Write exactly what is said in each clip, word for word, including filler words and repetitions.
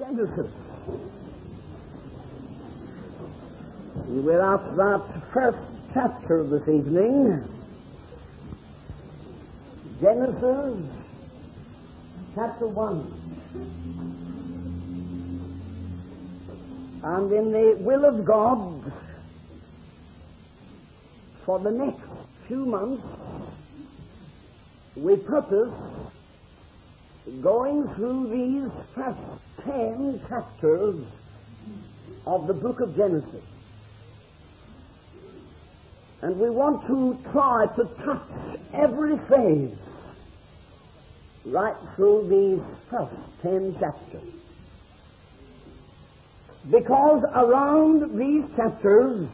Genesis. We're at that first chapter this evening. Genesis chapter one. And in the will of God, for the next few months, we purpose going through these first ten chapters of the book of Genesis. And we want to try to touch every phase right through these first ten chapters. Because around these chapters,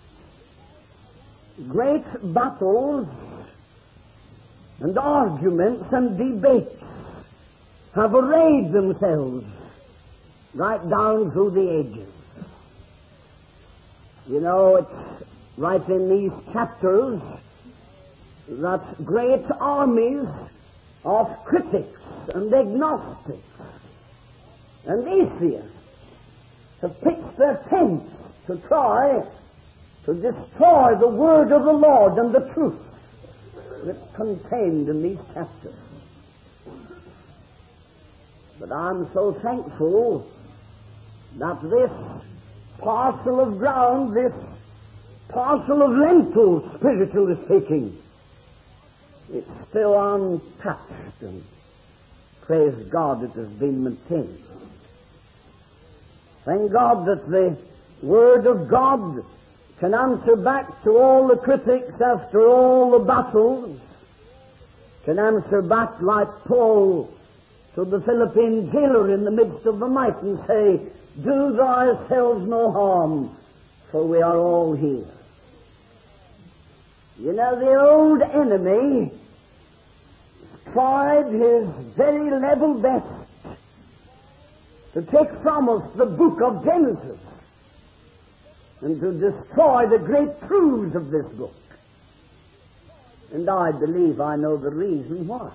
great battles and arguments and debates have arrayed themselves right down through the ages. You know, it's right in these chapters that great armies of critics and agnostics and atheists have pitched their tents to try to destroy the word of the Lord and the truth that's contained in these chapters. But I'm so thankful that this parcel of ground, this parcel of lentils, spiritually speaking, it's still untouched, and praise God it has been maintained. Thank God that the Word of God can answer back to all the critics after all the battles, can answer back like Paul to the Philippine jailer in the midst of the night and say, do thyself no harm, for we are all here. You know, the old enemy tried his very level best to take from us the book of Genesis and to destroy the great truths of this book. And I believe I know the reason why.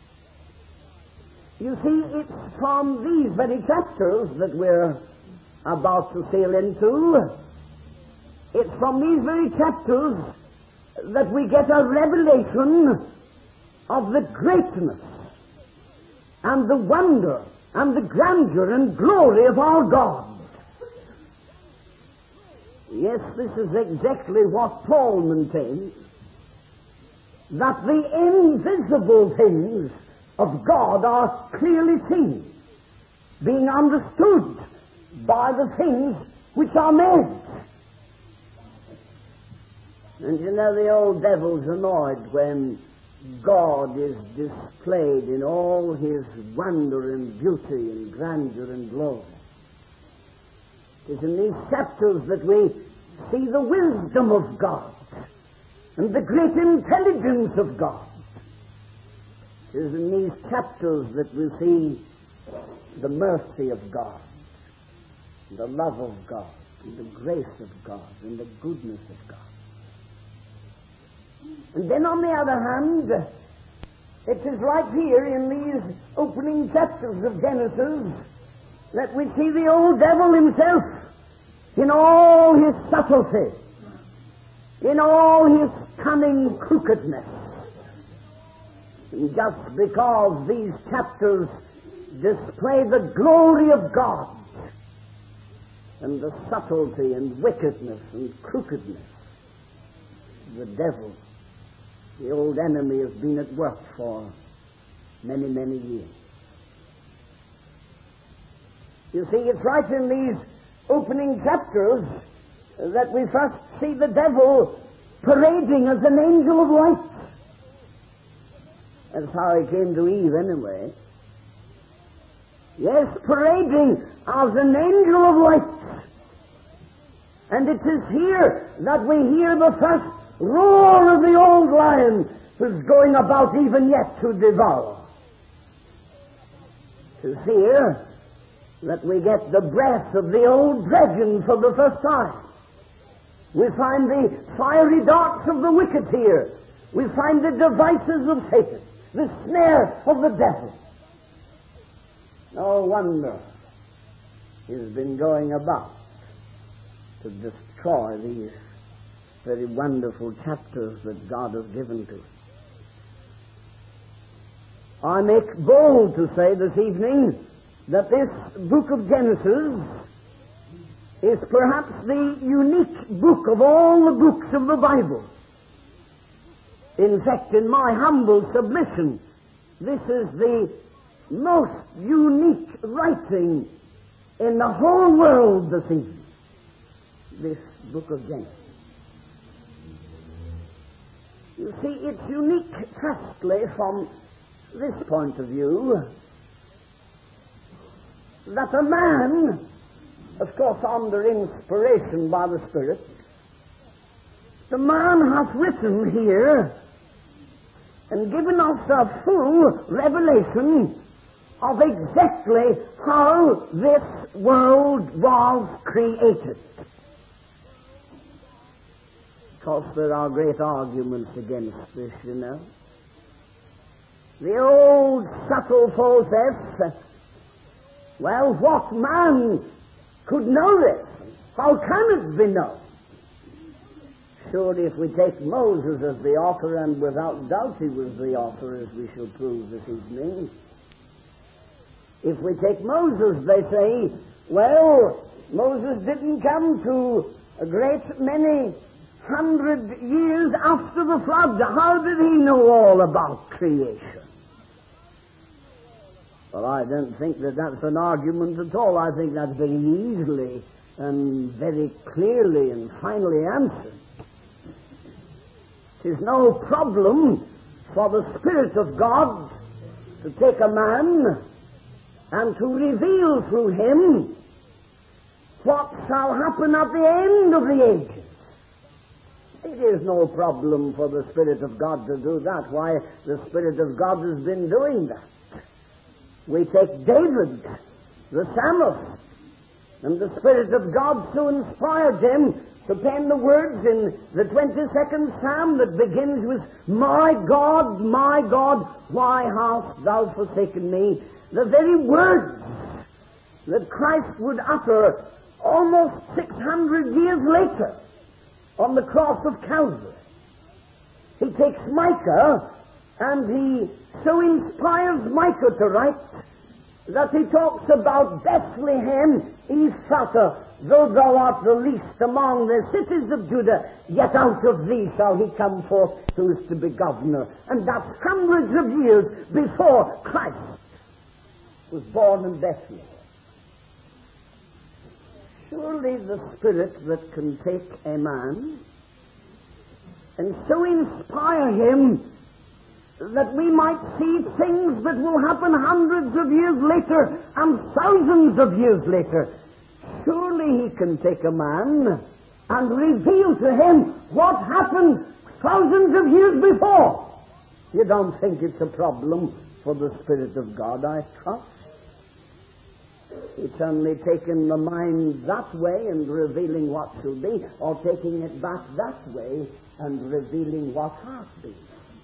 You see, it's from these very chapters that we're about to sail into. It's from these very chapters that we get a revelation of the greatness and the wonder and the grandeur and glory of our God. Yes, this is exactly what Paul maintains, that the invisible things of God are clearly seen, being understood by the things which are made. And you know, the old devil's annoyed when God is displayed in all his wonder and beauty and grandeur and glory. It is in these chapters that we see the wisdom of God and the great intelligence of God. It is in these chapters that we see the mercy of God, the love of God, and the grace of God, and the goodness of God. And then on the other hand, it is right here in these opening chapters of Genesis that we see the old devil himself in all his subtlety, in all his cunning crookedness. And just because these chapters display the glory of God and the subtlety and wickedness and crookedness, the devil, the old enemy, has been at work for many, many years. You see, it's right in these opening chapters that we first see the devil parading as an angel of light. That's how he came to Eve anyway. Yes, parading as an angel of light. And it is here that we hear the first roar of the old lion who's going about even yet to devour. It is here that we get the breath of the old dragon for the first time. We find the fiery darts of the wicked here. We find the devices of Satan, the snare of the devil. No wonder has been going about to destroy these very wonderful chapters that God has given to us. I make bold to say this evening that this book of Genesis is perhaps the unique book of all the books of the Bible. In fact, in my humble submission, this is the most unique writing in the whole world this evening. This book of Genesis. You see, it's unique, firstly, from this point of view, that a man, of course under inspiration by the Spirit, the man hath written here and given us a full revelation of exactly how this world was created. Of course, there are great arguments against this, you know. The old subtle foe says, well, what man could know this? How can it be known? Surely if we take Moses as the author, and without doubt he was the author, as we shall prove this evening, if we take Moses, they say, well, Moses didn't come to a great many hundred years after the flood. How did he know all about creation? Well, I don't think that that's an argument at all. I think that's very easily and very clearly and finally answered. It is no problem for the Spirit of God to take a man and to reveal through him what shall happen at the end of the ages. It is no problem for the Spirit of God to do that. Why, the Spirit of God has been doing that. We take David, the psalmist, and the Spirit of God so inspired him to pen the words in the twenty-second Psalm that begins with, my God, my God, why hast thou forsaken me? The very words that Christ would utter almost six hundred years later on the cross of Calvary. He takes Micah, and he so inspires Micah to write that he talks about Bethlehem Ephratah, though thou art the least among the cities of Judah, yet out of thee shall he come forth who is to be governor. And that's hundreds of years before Christ was born in Bethlehem. Surely the Spirit that can take a man and so inspire him that we might see things that will happen hundreds of years later and thousands of years later. Surely he can take a man and reveal to him what happened thousands of years before. You don't think it's a problem for the Spirit of God, I trust? It's only taking the mind that way and revealing what shall be, or taking it back that way and revealing what has been.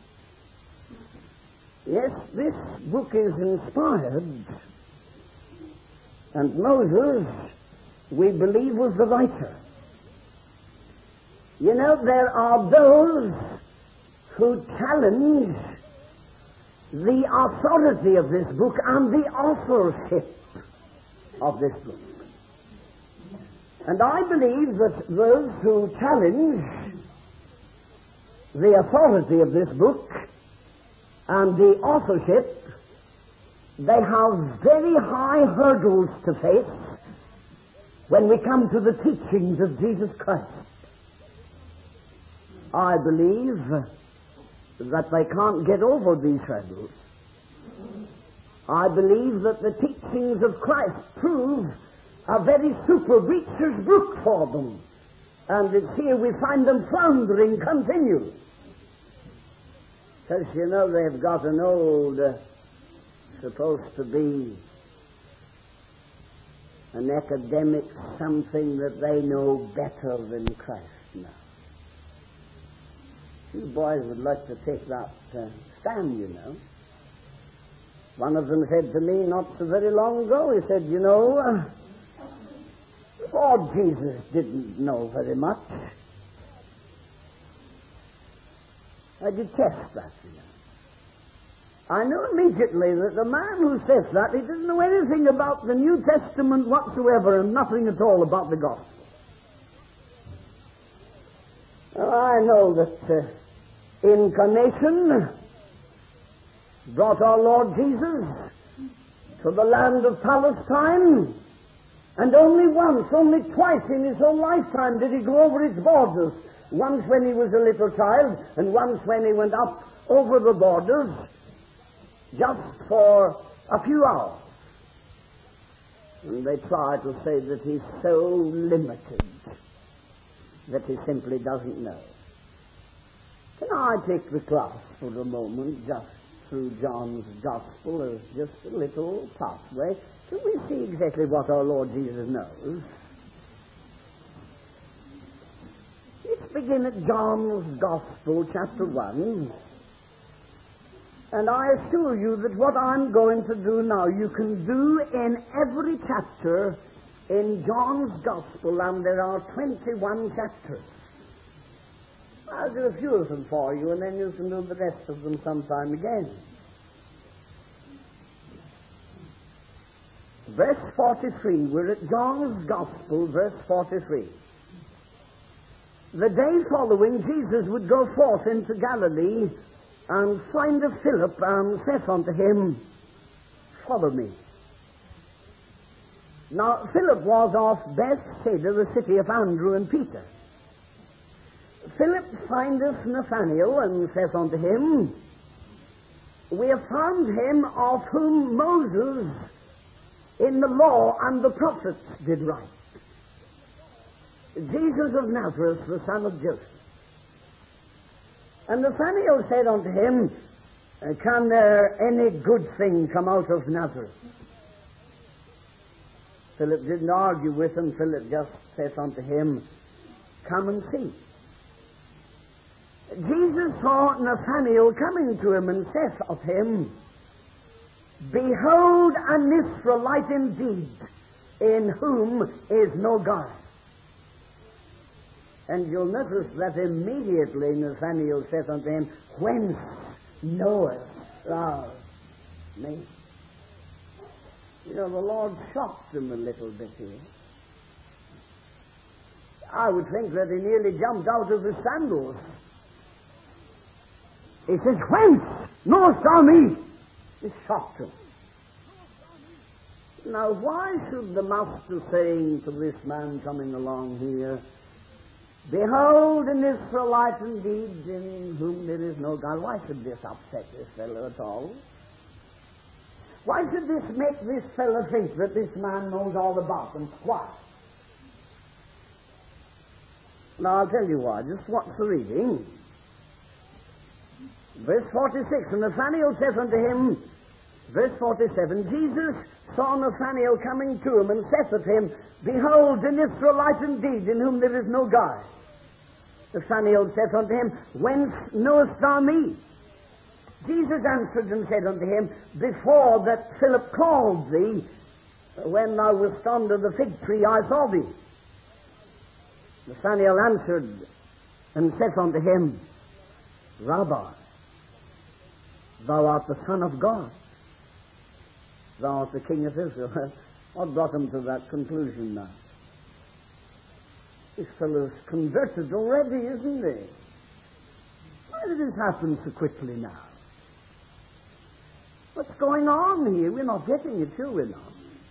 Yes, this book is inspired, and Moses, we believe, was the writer. You know, there are those who challenge the authority of this book and the authorship of this book. And I believe that those who challenge the authority of this book and the authorship, they have very high hurdles to face when we come to the teachings of Jesus Christ. I believe that they can't get over these hurdles. I believe that the teachings of Christ prove a very super breacher's book for them. And it's here we find them floundering continually. Because, you know, they've got an old, uh, supposed to be an academic something that they know better than Christ now. You boys would like to take that uh, stand, you know. One of them said to me not so very long ago, he said, you know, uh, Lord Jesus didn't know very much. I detest that, you know. I know immediately that the man who says that, he doesn't know anything about the New Testament whatsoever and nothing at all about the gospel. Well, I know that uh, incarnation brought our Lord Jesus to the land of Palestine, and only once, only twice in his whole lifetime did he go over its borders. Once when he was a little child, and once when he went up over the borders just for a few hours. And they try to say that he's so limited that he simply doesn't know. Can I take the class for a moment just through John's Gospel as just a little pathway? Can we see exactly what our Lord Jesus knows? Let's begin at John's Gospel, chapter one. And I assure you that what I'm going to do now, you can do in every chapter in John's Gospel, and there are twenty-one chapters. I'll do a few of them for you, and then you can do the rest of them sometime again. Verse forty-three, we're at John's Gospel, verse forty-three. The day following, Jesus would go forth into Galilee, and findeth Philip, and saith unto him, Follow me. Now, Philip was of Bethsaida, the city of Andrew and Peter. Philip findeth Nathanael, and saith unto him, We have found him of whom Moses in the law and the prophets did write, Jesus of Nazareth, the son of Joseph. And Nathanael said unto him, Can there any good thing come out of Nazareth? Philip didn't argue with him. Philip just said unto him, Come and see. Jesus saw Nathanael coming to him, and saith of him, Behold an Israelite indeed, in whom is no guile. And you'll notice that immediately Nathanael saith unto him, Whence knowest thou me? You know, the Lord shocked him a little bit here. I would think that he nearly jumped out of his sandals. He says, Whence knowest thou me? It shocked him. Now, why should the Master saying to this man coming along here, Behold an Israelite indeed, in whom there is no guile? Why should this upset this fellow at all? Why should this make this fellow think that this man knows all about them? Why? Now, I'll tell you why. Just watch the reading. Verse forty-six, And Nathanael saith unto him, verse forty-seven, Jesus saw Nathanael coming to him, and saith unto him, Behold an Israelite indeed, in whom there is no guile. Nathanael saith unto him, Whence knowest thou me? Jesus answered and said unto him, Before that Philip called thee, when thou wast under the fig tree, I saw thee. Nathanael answered and saith unto him, Rabbi, thou art the Son of God. Thou art the King of Israel. What brought him to that conclusion now? This fellow's converted already, isn't he? Why did this happen so quickly now? What's going on here? We're not getting it, sure we're not.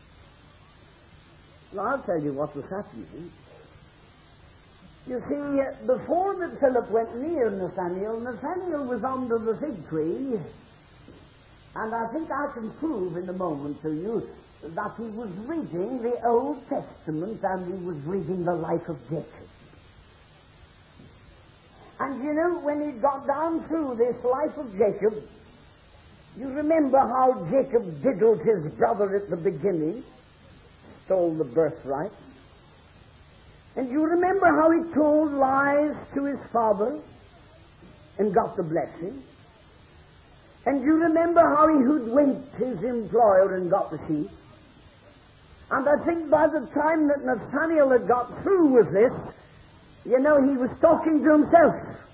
Well, I'll tell you what was happening. You see, before that Philip went near Nathanael, Nathanael was under the fig tree, and I think I can prove in a moment to you that he was reading the Old Testament, and he was reading the life of Jacob. And you know, when he got down through this life of Jacob, you remember how Jacob diddled his brother at the beginning, stole the birthright. And you remember how he told lies to his father and got the blessing. And you remember how he hoodwinked his employer and got the sheep. And I think by the time that Nathanael had got through with this, you know, he was talking to himself.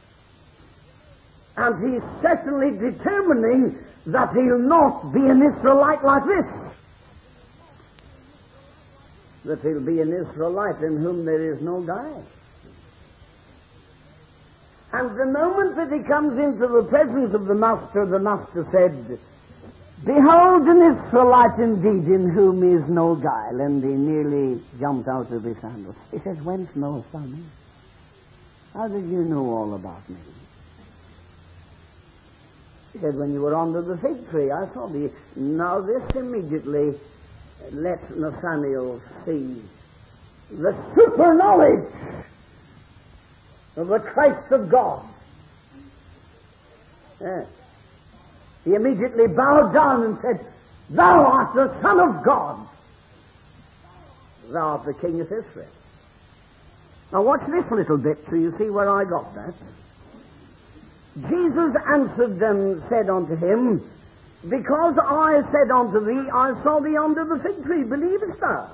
And he's certainly determining that he'll not be an Israelite like this. That he'll be an Israelite in whom there is no guile. And the moment that he comes into the presence of the Master, the Master said, "Behold an Israelite indeed in whom is no guile." And he nearly jumped out of his sandals. He says, "Whence knowest thou me? How did you know all about me?" He said, "When you were under the fig tree, I saw thee." Now this immediately lets Nathanael see the super knowledge of the Christ of God. Yes. He immediately bowed down and said, "Thou art the Son of God. Thou art the King of Israel." Now watch this little bit so you see where I got that. Jesus answered and said unto him, "Because I said unto thee, I saw thee under the fig tree, believest thou?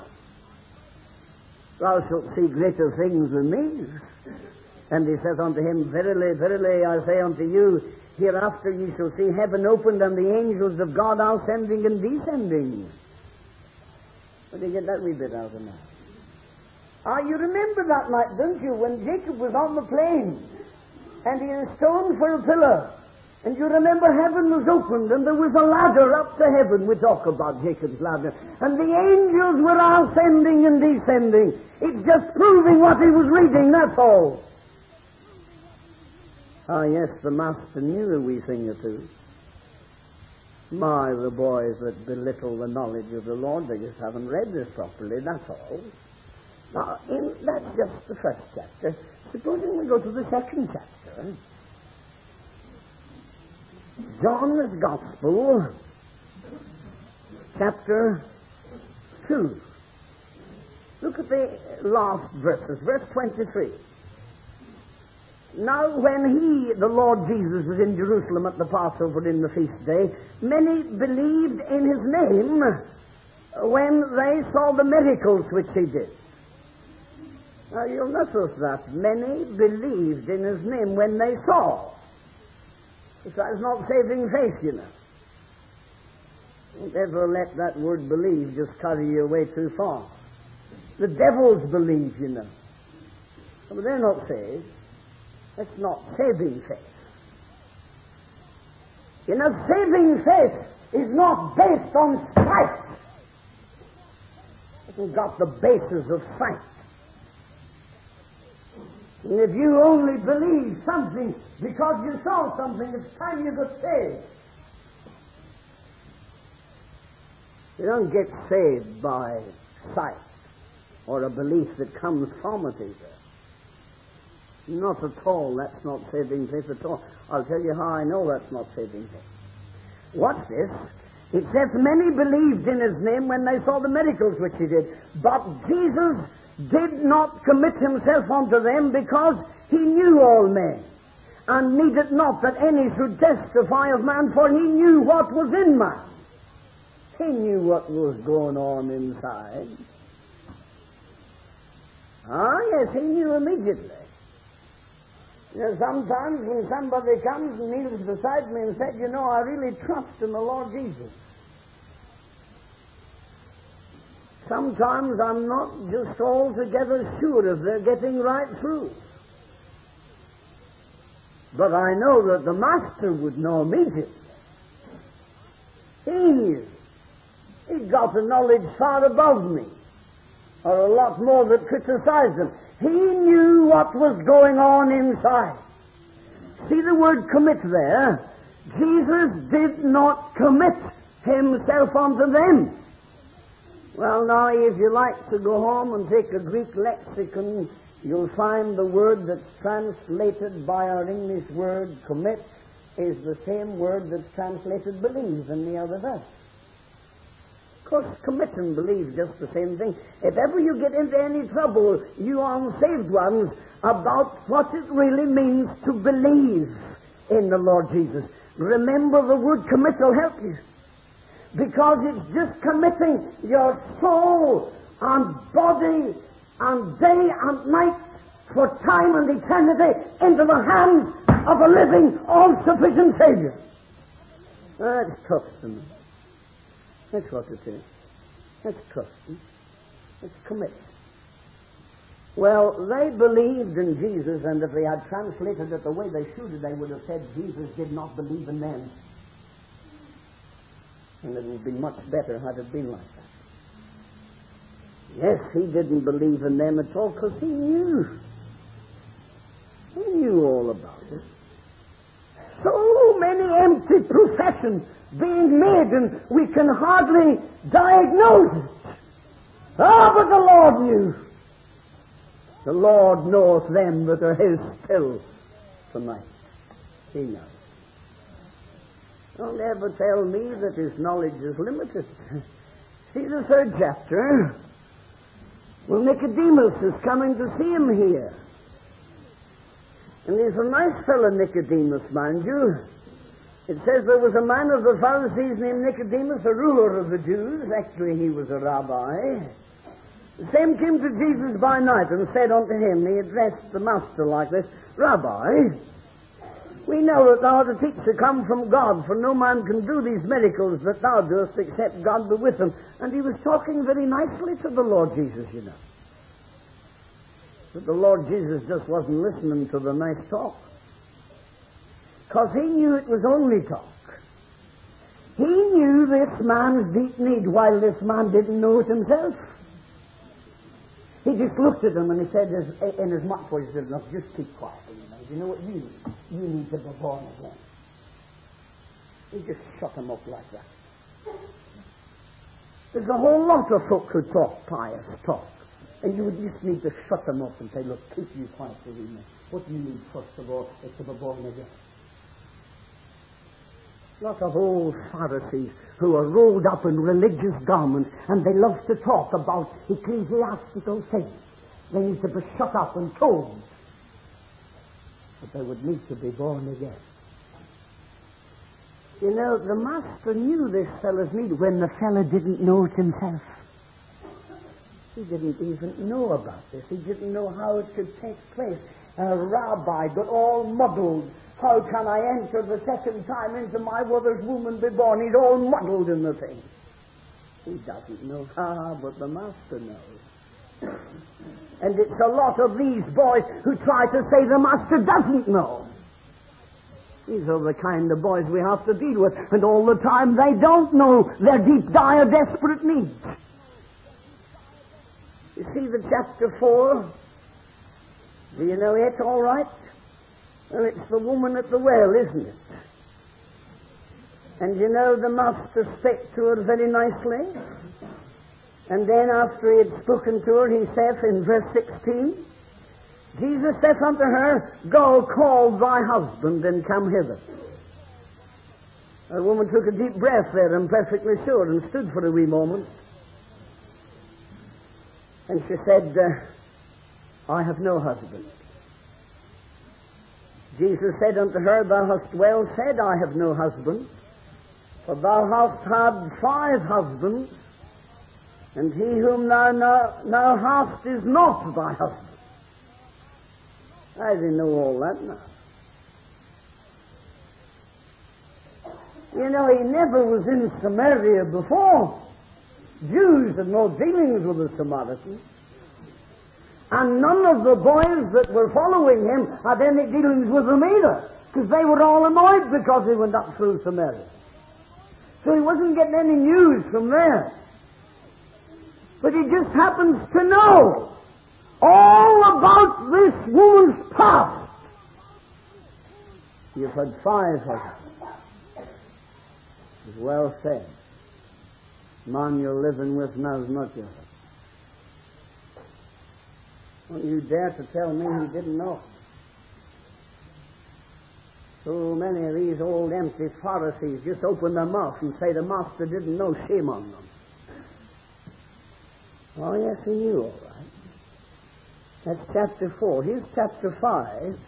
Thou shalt see greater things than these." And he says unto him, "Verily, verily, I say unto you, hereafter ye shall see heaven opened and the angels of God ascending and descending." Where did you get that wee bit out of that? Ah, you remember that night, don't you, when Jacob was on the plain and he had a stone for a pillar. And you remember heaven was opened and there was a ladder up to heaven. We talk about Jacob's ladder. And the angels were ascending and descending. It's just proving what he was reading, that's all. Ah, yes, the Master knew a wee thing or two. My, the boys that belittle the knowledge of the Lord, they just haven't read this properly, that's all. Now, in, that's just the first chapter. Supposing we go to the second chapter. John's Gospel, chapter two. Look at the last verses, verse twenty-three. Now when he, the Lord Jesus, was in Jerusalem at the Passover in the feast day, many believed in his name when they saw the miracles which he did. Now you'll notice that many believed in his name when they saw. That's not saving faith, you know. Don't ever let that word believe just carry you away too far. The devils believe, you know. But they're not saved. That's not saving faith. You know, saving faith is not based on sight. It hasn't got the basis of sight. And if you only believe something because you saw something, it's time you got saved. You don't get saved by sight or a belief that comes from it either. Not at all. That's not saving faith at all. I'll tell you how I know that's not saving faith. Watch this. It says, many believed in his name when they saw the miracles which he did. But Jesus did not commit himself unto them, because he knew all men, and needed not that any should testify of man, for he knew what was in man. He knew what was going on inside. Ah, yes, he knew immediately. You know, sometimes when somebody comes and kneels beside me and said, you know, I really trust in the Lord Jesus. Sometimes I'm not just altogether sure if they're getting right through. But I know that the Master would know immediately. He knew. He got a knowledge far above me, or a lot more that criticized him. He knew what was going on inside. See the word commit there? Jesus did not commit himself unto them. Well, now, if you like to go home and take a Greek lexicon, you'll find the word that's translated by our English word commit is the same word that's translated believe in the other verse. Of course, commit and believe just the same thing. If ever you get into any trouble, you unsaved ones, about what it really means to believe in the Lord Jesus, remember the word commit will help you. because it's just committing your soul and body and day and night for time and eternity into the hands of a living, all-sufficient Savior. That's trusting. That's what it is. That's trusting. That's commit. Well, they believed in Jesus, and if they had translated it the way they should have, they would have said Jesus did not believe in them. And it would have been much better had it been like that. Yes, he didn't believe in them at all because he knew. He knew all about it. So many empty professions being made, and we can hardly diagnose it. Ah, but the Lord knew. The Lord knoweth them that are his still tonight. He knows. Don't ever tell me that his knowledge is limited. See the third chapter. Well, Nicodemus is coming to see him here. And he's a nice fellow, Nicodemus, mind you. It says there was a man of the Pharisees named Nicodemus, a ruler of the Jews. Actually, he was a rabbi. The same came to Jesus by night and said unto him, he addressed the master like this, Rabbi, we know that thou art a teacher come from God, for no man can do these miracles that thou doest except God be with him. And he was talking very nicely to the Lord Jesus, you know. But the Lord Jesus just wasn't listening to the nice talk. Because he knew it was only talk. He knew this man's deep need while this man didn't know it himself. He just looked at him and he said, in as much voice, he said, look, just keep quiet. You know, you know what you need? You need to be born again. He just shut him up like that. There's a whole lot of folk who talk pious talk. And you would just need to shut them up and say, look, keep you quiet for a minute. What you need, first of all, is to be born again. Lot of old Pharisees who are rolled up in religious garments, and they love to talk about ecclesiastical things. They need to be shut up and told. But they would need to be born again. You know, the master knew this fellow's need when the fellow didn't know it himself. He didn't even know about this. He didn't know how it should take place. A rabbi got all muddled. How can I enter the second time into my mother's womb and be born? He's all muddled in the thing. He doesn't know how, but the master knows. And it's a lot of these boys who try to say the master doesn't know. These are the kind of boys we have to deal with. And all the time they don't know their deep, dire, desperate needs. You see the chapter four? Do you know it all right? Well, it's the woman at the well, isn't it? And you know the master spake to her very nicely. And then after he had spoken to her, he saith in verse sixteen, Jesus saith unto her, Go, call thy husband, and come hither. The woman took a deep breath there, I'm perfectly sure, and stood for a wee moment. And she said, uh, I have no husband. Jesus said unto her, Thou hast well said, I have no husband, for thou hast had five husbands, and he whom thou now, now hast is not thy husband. I didn't know all that now. You know, he never was in Samaria before. Jews had no dealings with the Samaritans. And none of the boys that were following him had any dealings with them either, because they were all annoyed because he went up through Samaria. So he wasn't getting any news from there. But he just happens to know all about this woman's past. You've had five husbands. It's well said. Man you're living with now is not your husband. Don't you dare to tell me he didn't know. So many of these old empty Pharisees just open their mouth and say the master didn't know. Shame on them. Oh, yes, he knew all right. That's chapter four. Here's chapter five.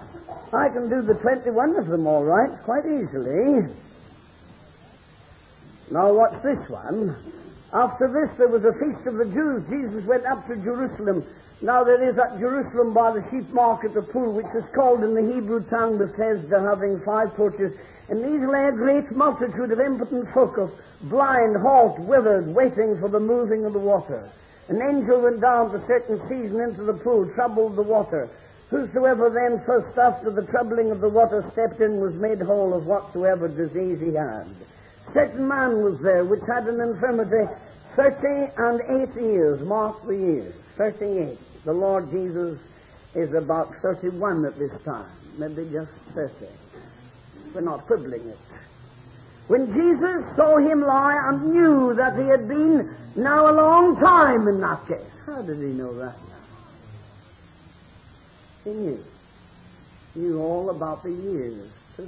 I can do the twenty-one of them all right, quite easily. Now watch this one. After this there was a feast of the Jews. Jesus went up to Jerusalem. Now there is at Jerusalem by the sheep market a pool, which is called in the Hebrew tongue Bethesda, having five porches. And these lay a great multitude of impotent folk, of blind, halt, withered, waiting for the moving of the water. An angel went down at a certain season into the pool, troubled the water. Whosoever then first after the troubling of the water stepped in was made whole of whatsoever disease he had. Certain man was there which had an infirmity thirty and eight years. Mark the years. Thirty-eight. The Lord Jesus is about thirty-one at this time. Maybe just thirty. We're not quibbling it. When Jesus saw him lie and knew that he had been now a long time in that case. How did he know that now? He knew. He knew all about the years, too.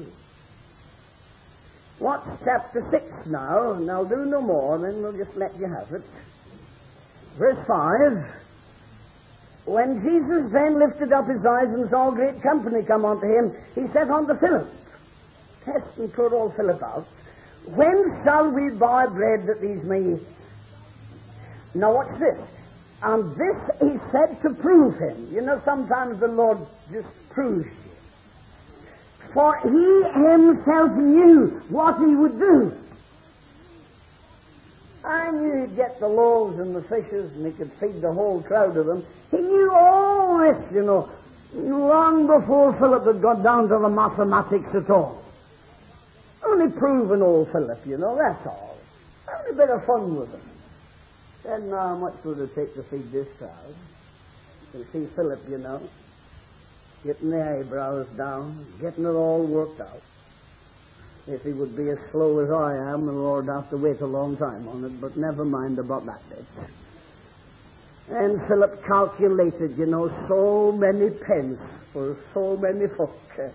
Watch chapter six now, and I'll do no more, then we'll just let you have it. Verse five. When Jesus then lifted up his eyes and saw a great company come unto him, he said unto Philip, test and put all Philip out. When shall we buy bread that these may eat? Now watch this. And this he said to prove him. You know, sometimes the Lord just proves you. For he himself knew what he would do. I knew he'd get the loaves and the fishes and he could feed the whole crowd of them. He knew all this, you know, long before Philip had got down to the mathematics at all. Only proving old Philip, you know, that's all. Having a bit of fun with him. Said, now how much would it take to feed this crowd? You see Philip, you know, getting the eyebrows down, getting it all worked out. If he would be as slow as I am, the Lord have to wait a long time on it, but never mind about that bit. And Philip calculated, you know, so many pence for so many folk.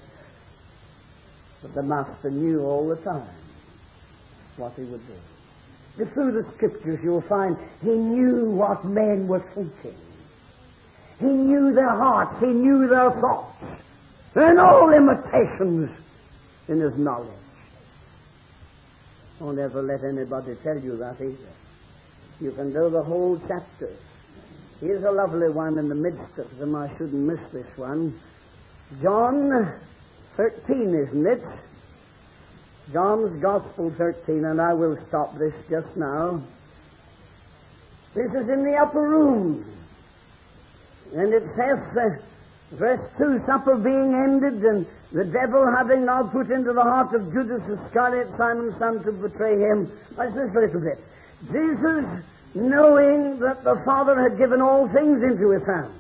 But the Master knew all the time what he would do. Through the Scriptures you'll find he knew what men were thinking. He knew their hearts. He knew their thoughts. And all limitations in his knowledge. Don't ever let anybody tell you that either. You can do the whole chapter. Here's a lovely one in the midst of them. I shouldn't miss this one. John thirteen, isn't it? John's Gospel thirteen, and I will stop this just now. This is in the upper room. And it says, uh, verse two, supper being ended, and the devil having now put into the heart of Judas Iscariot, Simon's son, to betray him. Watch this a little bit. Jesus, knowing that the Father had given all things into his hand,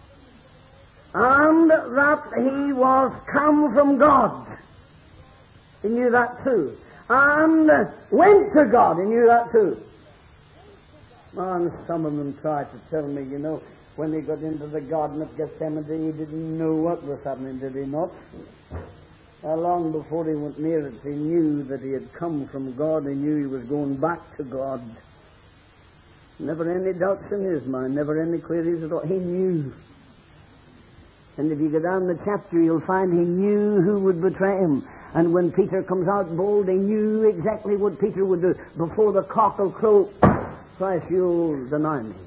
and that he was come from God. He knew that too. And went to God. He knew that too. And some of them tried to tell me, you know, when he got into the Garden of Gethsemane, he didn't know what was happening, did he not? Uh, long before he went near it, he knew that he had come from God. He knew he was going back to God. Never any doubts in his mind, never any queries at all. He knew. And if you go down the chapter, you'll find he knew who would betray him. And when Peter comes out bold, he knew exactly what Peter would do. Before the cock will crow, Christ, you'll deny me.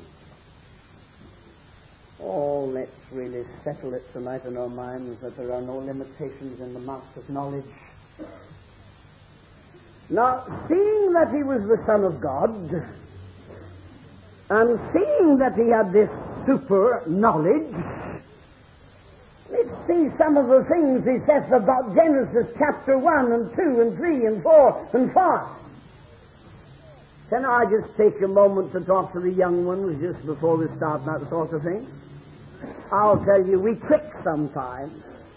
Oh, let's really settle it tonight in our minds that there are no limitations in the Master's knowledge. Now, seeing that he was the Son of God, and seeing that he had this super knowledge, let's see some of the things he says about Genesis chapter one and two and three and four and five. Can I just take a moment to talk to the young ones just before we start that sort of thing? I'll tell you, we trick sometimes.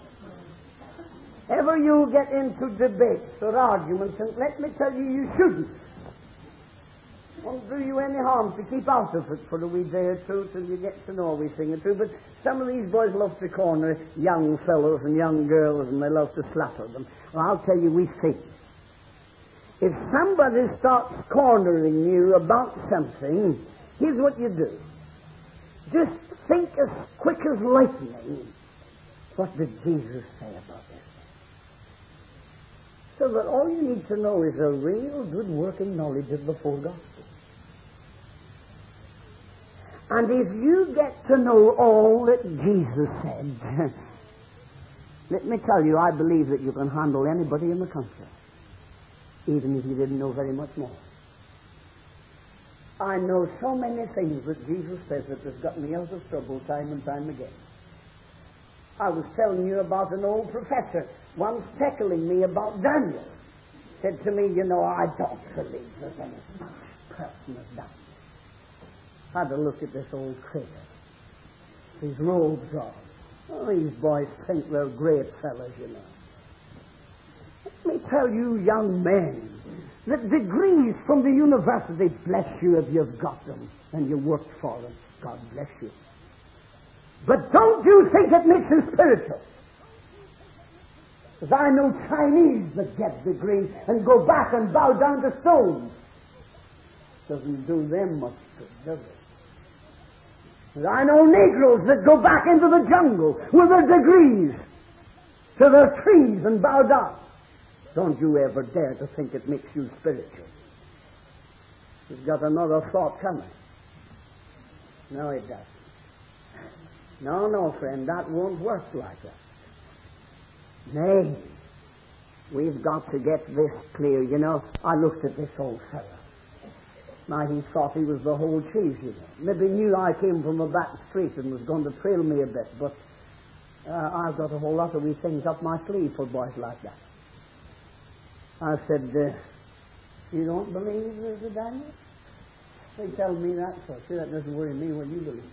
Ever you get into debates or arguments, and let me tell you, you shouldn't. Won't do you any harm to keep out of it for a wee day or two till you get to know a wee thing or two. But some of these boys love to corner young fellows and young girls, and they love to slapper them. Well, I'll tell you, we think. If somebody starts cornering you about something, here's what you do. Just think as quick as lightning. What did Jesus say about this? So that all you need to know is a real good working knowledge of the full gospel. And if you get to know all that Jesus said, let me tell you, I believe that you can handle anybody in the country, even if you didn't know very much more. I know so many things that Jesus says that has got me out of trouble time and time again. I was telling you about an old professor once tackling me about Daniel. Said to me, you know, I don't believe there's any such person as Daniel. Had a look at this old critter. His robes on. Oh, these boys think they're great fellows, you know. Let me tell you, young men, that degrees from the university, bless you if you've got them and you worked for them. God bless you. But don't you think it makes you spiritual? Because I know Chinese that get degrees and go back and bow down to stones. Doesn't do them much good, does it? And I know Negroes that go back into the jungle with their degrees to their trees and bow down. Don't you ever dare to think it makes you spiritual. You've got another thought coming. No, it doesn't. No, no, friend, that won't work like that. Nay, we've got to get this clear. You know, I looked at this old fellow. Now, he thought he was the whole cheese, you know. Maybe knew I came from a back street and was going to trail me a bit, but uh, I've got a whole lot of wee things up my sleeve for boys like that. I said, uh, you don't believe there's a Daniel? They tell me that, so see, that doesn't worry me what you believe.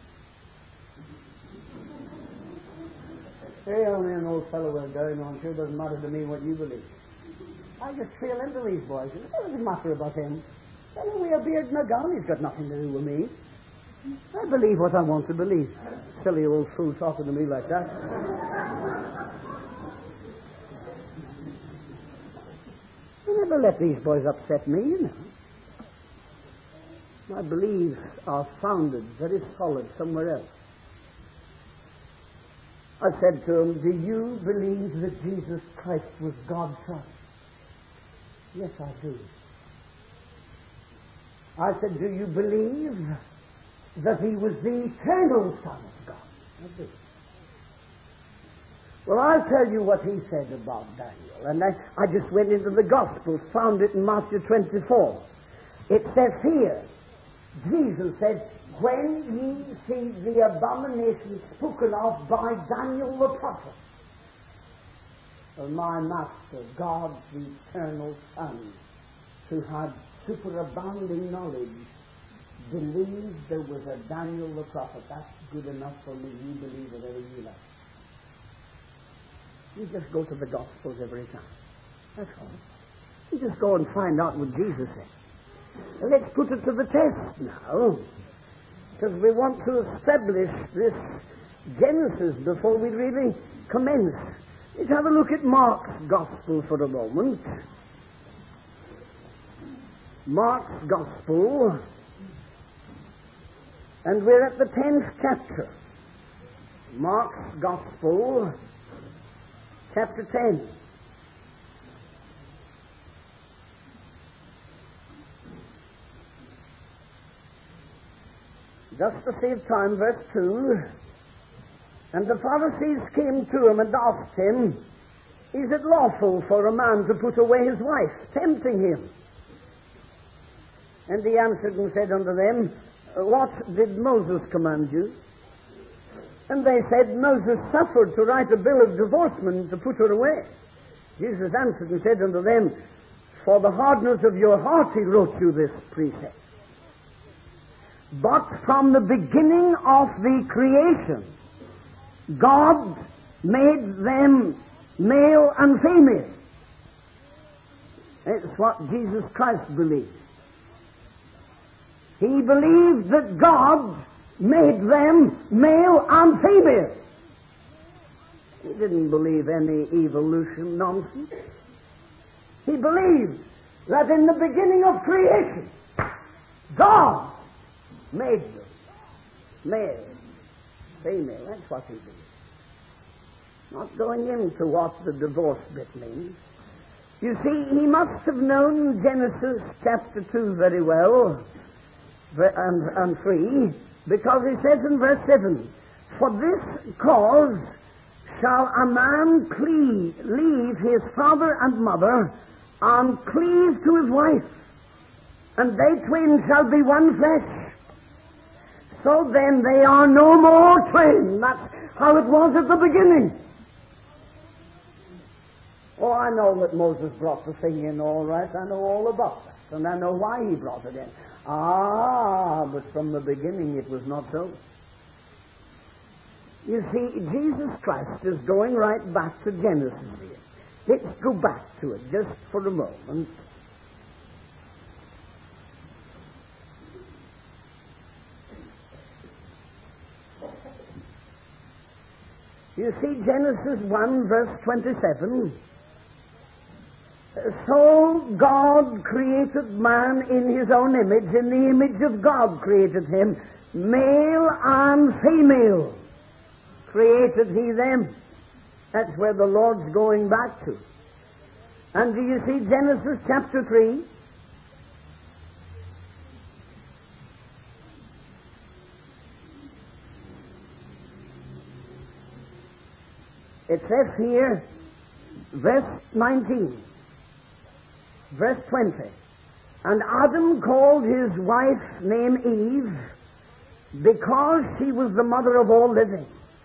Hey, only an old fellow will down on, sure doesn't matter to me what you believe. I just trail into these boys. It doesn't matter about him. Anyway, a beard and a gun, he's got nothing to do with me. I believe what I want to believe. Silly old fool talking to me like that. I never let these boys upset me, you know. My beliefs are founded very solid somewhere else. I said to him, do you believe that Jesus Christ was God's Son? Yes, I do. I said, do you believe that he was the eternal Son of God? I do. Well, I'll tell you what he said about Daniel. And I, I just went into the Gospels, found it in Matthew twenty-four. It says here, Jesus said, when ye see the abomination spoken of by Daniel the prophet, of my Master, God the eternal Son, who had superabounding knowledge, believed there was a Daniel the prophet. That's good enough for me. You believe whatever you like. You just go to the Gospels every time. That's all. You just go and find out what Jesus said. Well, let's put it to the test now, because we want to establish this Genesis before we really commence. Let's have a look at Mark's Gospel for a moment. Mark's Gospel, and we're at the tenth chapter. Mark's Gospel, chapter ten. Just to save time, verse two. And the Pharisees came to him and asked him, is it lawful for a man to put away his wife, tempting him? And he answered and said unto them, what did Moses command you? And they said, Moses suffered to write a bill of divorcement to put her away. Jesus answered and said unto them, for the hardness of your heart he wrote you this precept. But from the beginning of the creation, God made them male and female. It's what Jesus Christ believed. He believed that God made them male and female. He didn't believe any evolution nonsense. He believed that in the beginning of creation, God made them male, female. That's what he believed. Not going into what the divorce bit means. You see, he must have known Genesis chapter two very well, and, and three, because he says in verse seven, "For this cause shall a man cleave, leave his father and mother, and cleave to his wife, and they twain shall be one flesh." So then they are no more twain. That's how it was at the beginning. Oh, I know that Moses brought the thing in all right. I know all about that. And I know why he brought it in. Ah, but from the beginning it was not so. You see, Jesus Christ is going right back to Genesis here. Let's go back to it just for a moment. You see, Genesis one, verse twenty-seven. "So God created man in his own image. In the image of God created him. Male and female created he them." That's where the Lord's going back to. And do you see Genesis chapter three? It says here, verse nineteen, verse twenty, "And Adam called his wife's name Eve, because she was the mother of all living.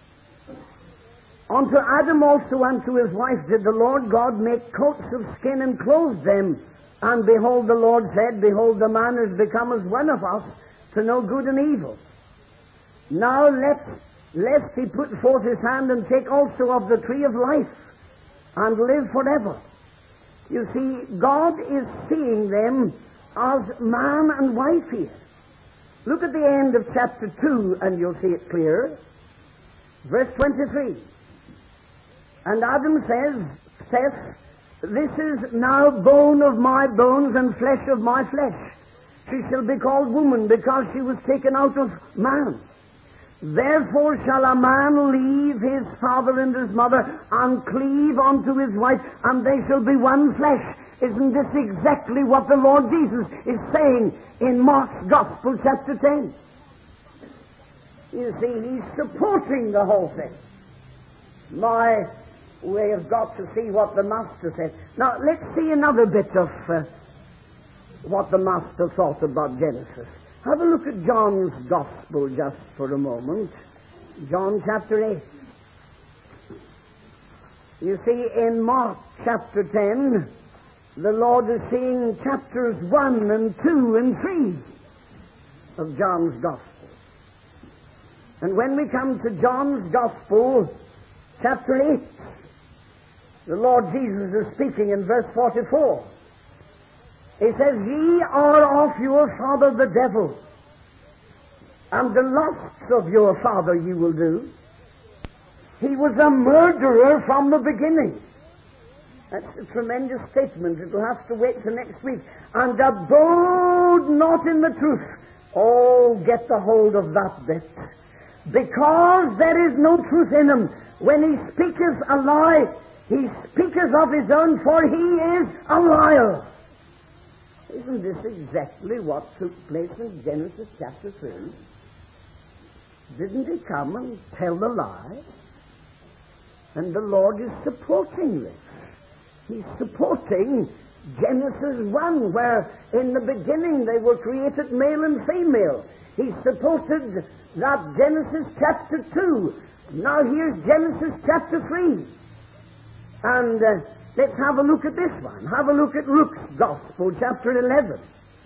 Unto Adam also and to his wife did the Lord God make coats of skin and clothe them. And behold, the Lord said, Behold, the man is become as one of us, to know good and evil. Now let lest he put forth his hand and take also of the tree of life, and live forever." You see, God is seeing them as man and wife here. Look at the end of chapter two, and you'll see it clear. Verse twenty-three. "And Adam says, saith, This is now bone of my bones and flesh of my flesh. She shall be called woman, because she was taken out of man. Therefore shall a man leave his father and his mother, and cleave unto his wife, and they shall be one flesh." Isn't this exactly what the Lord Jesus is saying in Mark's Gospel, chapter ten? You see, he's supporting the whole thing. My, we have got to see what the Master said. Now, let's see another bit of uh, what the Master thought about Genesis. Have a look at John's Gospel just for a moment. John chapter eight. You see, in Mark chapter ten, the Lord is seeing chapters one and two and three of John's Gospel. And when we come to John's Gospel, chapter eight, the Lord Jesus is speaking in verse forty-four. He says, "Ye are of your father the devil, and the lusts of your father you will do. He was a murderer from the beginning." That's a tremendous statement. It will have to wait till next week. "And abode not in the truth." Oh, get the hold of that bit. "Because there is no truth in him. When he speaketh a lie, he speaketh of his own, for he is a liar." Isn't this exactly what took place in Genesis chapter three? Didn't he come and tell the lie? And the Lord is supporting this. He's supporting Genesis one, where in the beginning they were created male and female. He supported that Genesis chapter two. Now here's Genesis chapter three. And uh, let's have a look at this one. Have a look at Luke's Gospel, chapter eleven.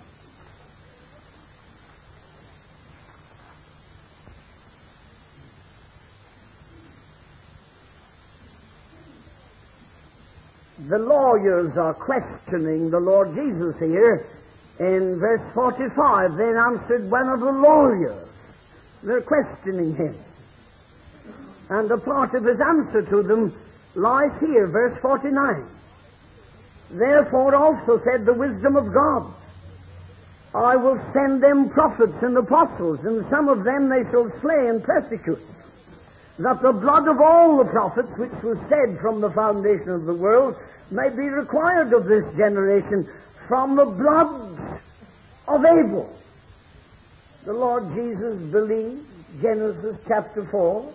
The lawyers are questioning the Lord Jesus here. In verse forty-five, they answered one of the lawyers. They're questioning him. And a part of his answer to them lies here, verse forty-nine. "Therefore also said the wisdom of God, I will send them prophets and apostles, and some of them they shall slay and persecute. that the blood of all the prophets, which was shed from the foundation of the world, may be required of this generation from the blood of Abel. The Lord Jesus believed, Genesis chapter four,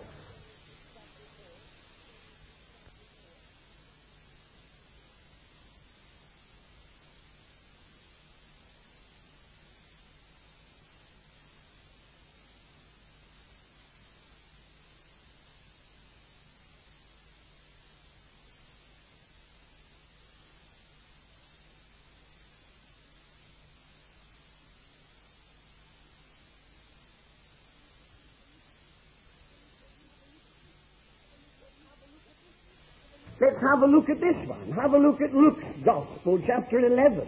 let's have a look at this one. Have a look at Luke's Gospel, chapter eleven.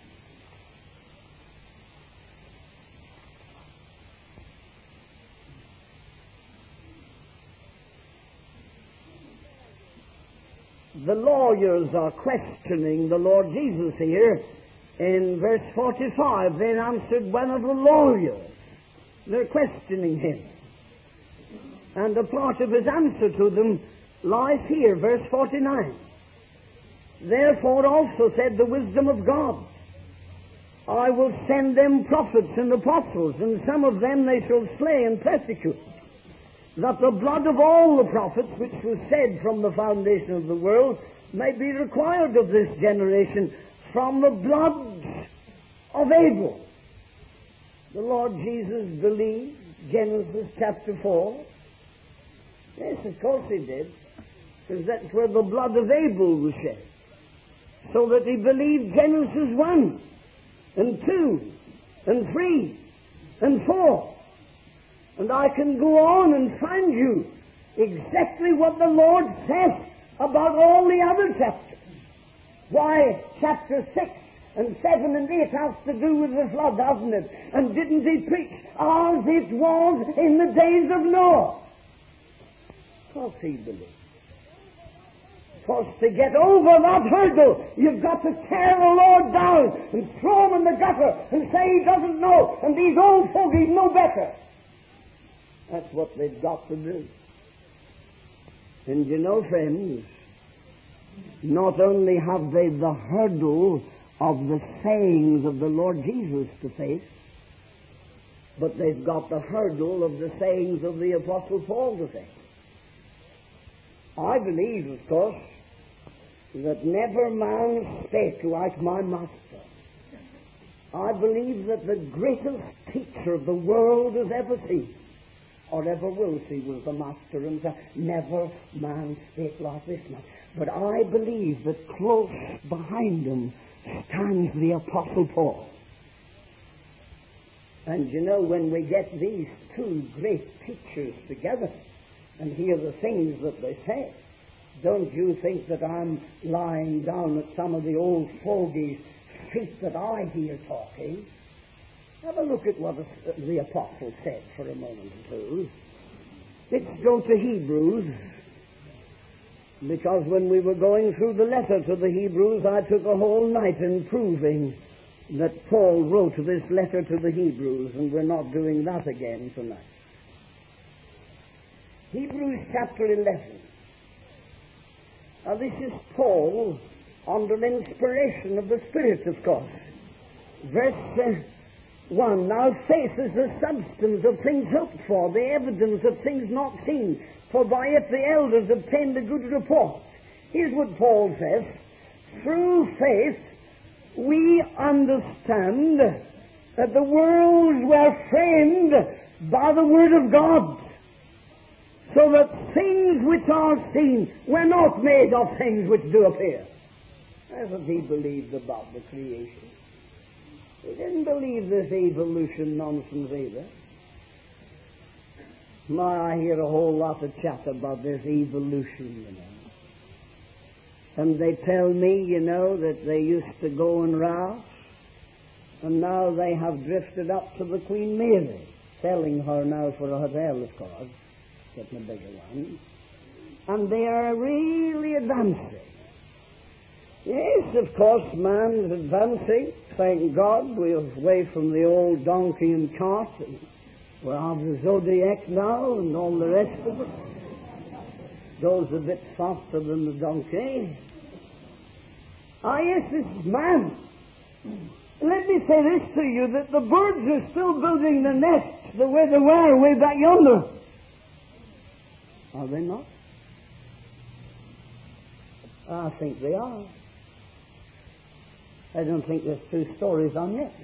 The lawyers are questioning the Lord Jesus here. In verse forty-five, they answered one of the lawyers. They're questioning him. And a part of his answer to them lies here, verse forty-nine. Therefore also said the wisdom of God, I will send them prophets and apostles, and some of them they shall slay and persecute, that the blood of all the prophets, which was shed from the foundation of the world, may be required of this generation from the blood of Abel. The Lord Jesus believed, Genesis chapter four. Yes, of course he did. Because that's where the blood of Abel was shed. So that he believed Genesis one, and two, and three, and four. And I can go on and find you exactly what the Lord says about all the other chapters. Why, chapter six and seven and eight has to do with the flood, doesn't it? And didn't he preach as it was in the days of Noah? Of course he believed. Because to get over that hurdle, you've got to tear the Lord down and throw him in the gutter and say he doesn't know, and these old fogies know better. That's what they've got to do. And you know, friends, not only have they the hurdle of the sayings of the Lord Jesus to face, but they've got the hurdle of the sayings of the Apostle Paul to face. I believe, of course, that never man spake like my master. I believe that the greatest teacher the world has ever seen, or ever will see, was the master himself. Never man spake like this man. But I believe that close behind him stands the Apostle Paul. And you know, when we get these two great teachers together and hear the things that they say, don't you think that I'm lying down at some of the old fogies' feet that I hear talking? Have a look at what the Apostle said for a moment or two. Let's go to Hebrews, because when we were going through the letter to the Hebrews, I took a whole night in proving that Paul wrote this letter to the Hebrews, and we're not doing that again tonight. Hebrews chapter eleven. Now this is Paul under inspiration of the Spirit, of course. Verse uh, one, now faith is the substance of things hoped for, the evidence of things not seen, for by it the elders obtained a good report. Here's what Paul says. Through faith we understand that the worlds were framed by the Word of God, so that things which are seen were not made of things which do appear. That's what he believed about the creation. He didn't believe this evolution nonsense either. My, I hear a whole lot of chat about this evolution, you know. And they tell me, you know, that they used to go in rafts, and now they have drifted up to the Queen Mary, selling her now for a hotel, of course, getting a bigger one. And they are really advancing. Yes, of course, man's advancing. Thank God, we're away from the old donkey and cart, and we have the zodiac now and all the rest of it. goes a bit faster than the donkey. Ah, yes, this is man. Let me say this to you, that the birds are still building the nests the way they were way back yonder. Are they not? I think they are. I don't think there's two stories on yet.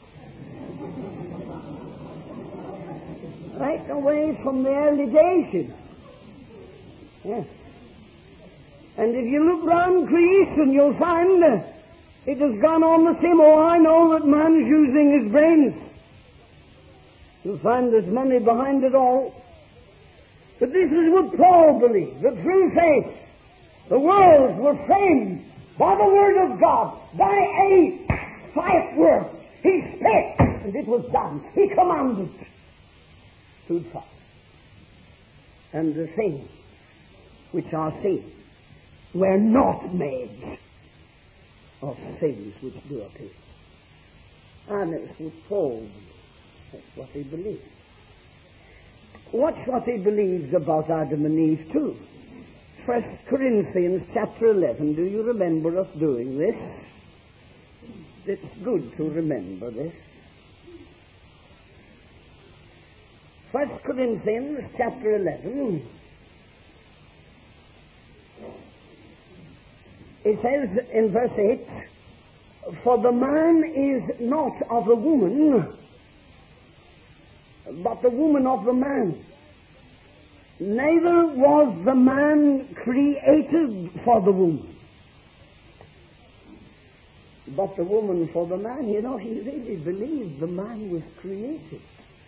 Right away from the early days, you know. Yes. And if you look round creation, you'll find uh, it has gone on the same. Oh, I know that man's using his brains. You'll find there's money behind it all. But this is what Paul believed, that through faith, the worlds were framed by the Word of God, by a quiet word. He spake, and it was done. He commanded. Stood fast. And the things which are seen were not made of things which do appear. And it's what Paul believed. That's what he believed. Watch what he believes about Adam and Eve too. First Corinthians chapter eleven. Do you remember us doing this? It's good to remember this. First Corinthians chapter eleven. It says in verse eight, for the man is not of the woman, but the woman of the man. Neither was the man created for the woman, but the woman for the man. You know, he really believed the man was created.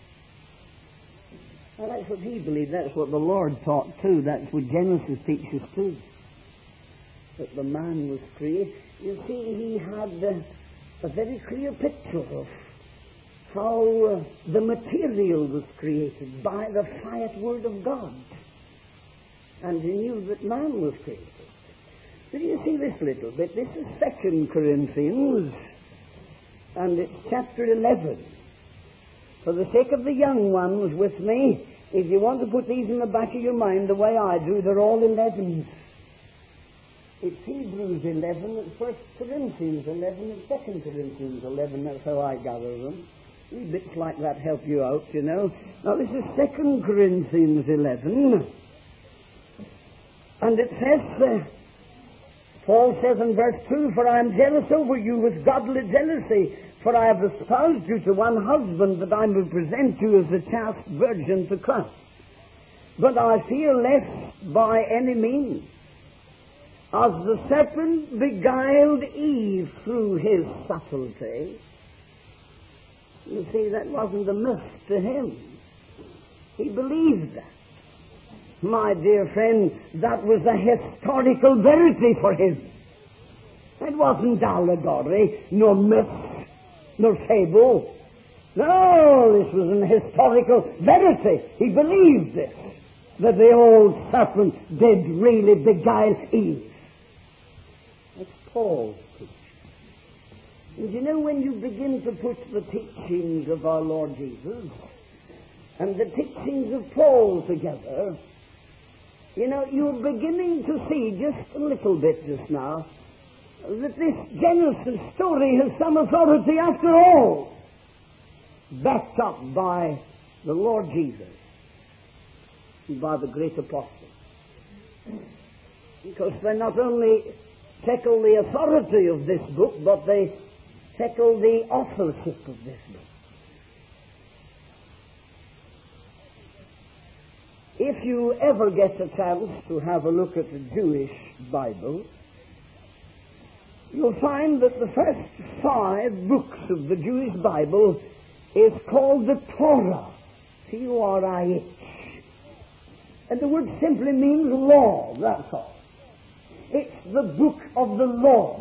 Well, that's what he believed. That's what the Lord taught too. That's what Genesis teaches too. That the man was created. You see, he had uh, a very clear picture of how uh, the material was created by the quiet word of God. And he knew that man was created. Did you see this little bit? This is Second Corinthians, and it's chapter eleven. For the sake of the young ones with me, if you want to put these in the back of your mind the way I do, they're all elevens. It's Hebrews eleven, it's First Corinthians eleven, it's Second Corinthians eleven. That's how I gather them. Wee bits like that help you out, you know. Now this is Second Corinthians eleven, and it says, uh, Paul says in verse two, for I am jealous over you with godly jealousy, for I have espoused you to one husband, that I may present you as a chaste virgin to Christ. But I fear lest by any means, as the serpent beguiled Eve through his subtlety. You see, that wasn't a myth to him. He believed that. My dear friend, that was a historical verity for him. It wasn't allegory, nor myth, nor fable. No, this was an historical verity. He believed this, that the old serpent did really beguile Eve. That's Paul's teaching. And you know, when you begin to put the teachings of our Lord Jesus and the teachings of Paul together, you know, you're beginning to see just a little bit just now that this Genesis story has some authority after all, backed up by the Lord Jesus and by the great apostle. Because they not only tackle the authority of this book, but they tackle the authorship of this book. If you ever get a chance to have a look at the Jewish Bible, you'll find that the first five books of the Jewish Bible is called the Torah, T O R I H. And the word simply means law, that's all. It's the book of the law.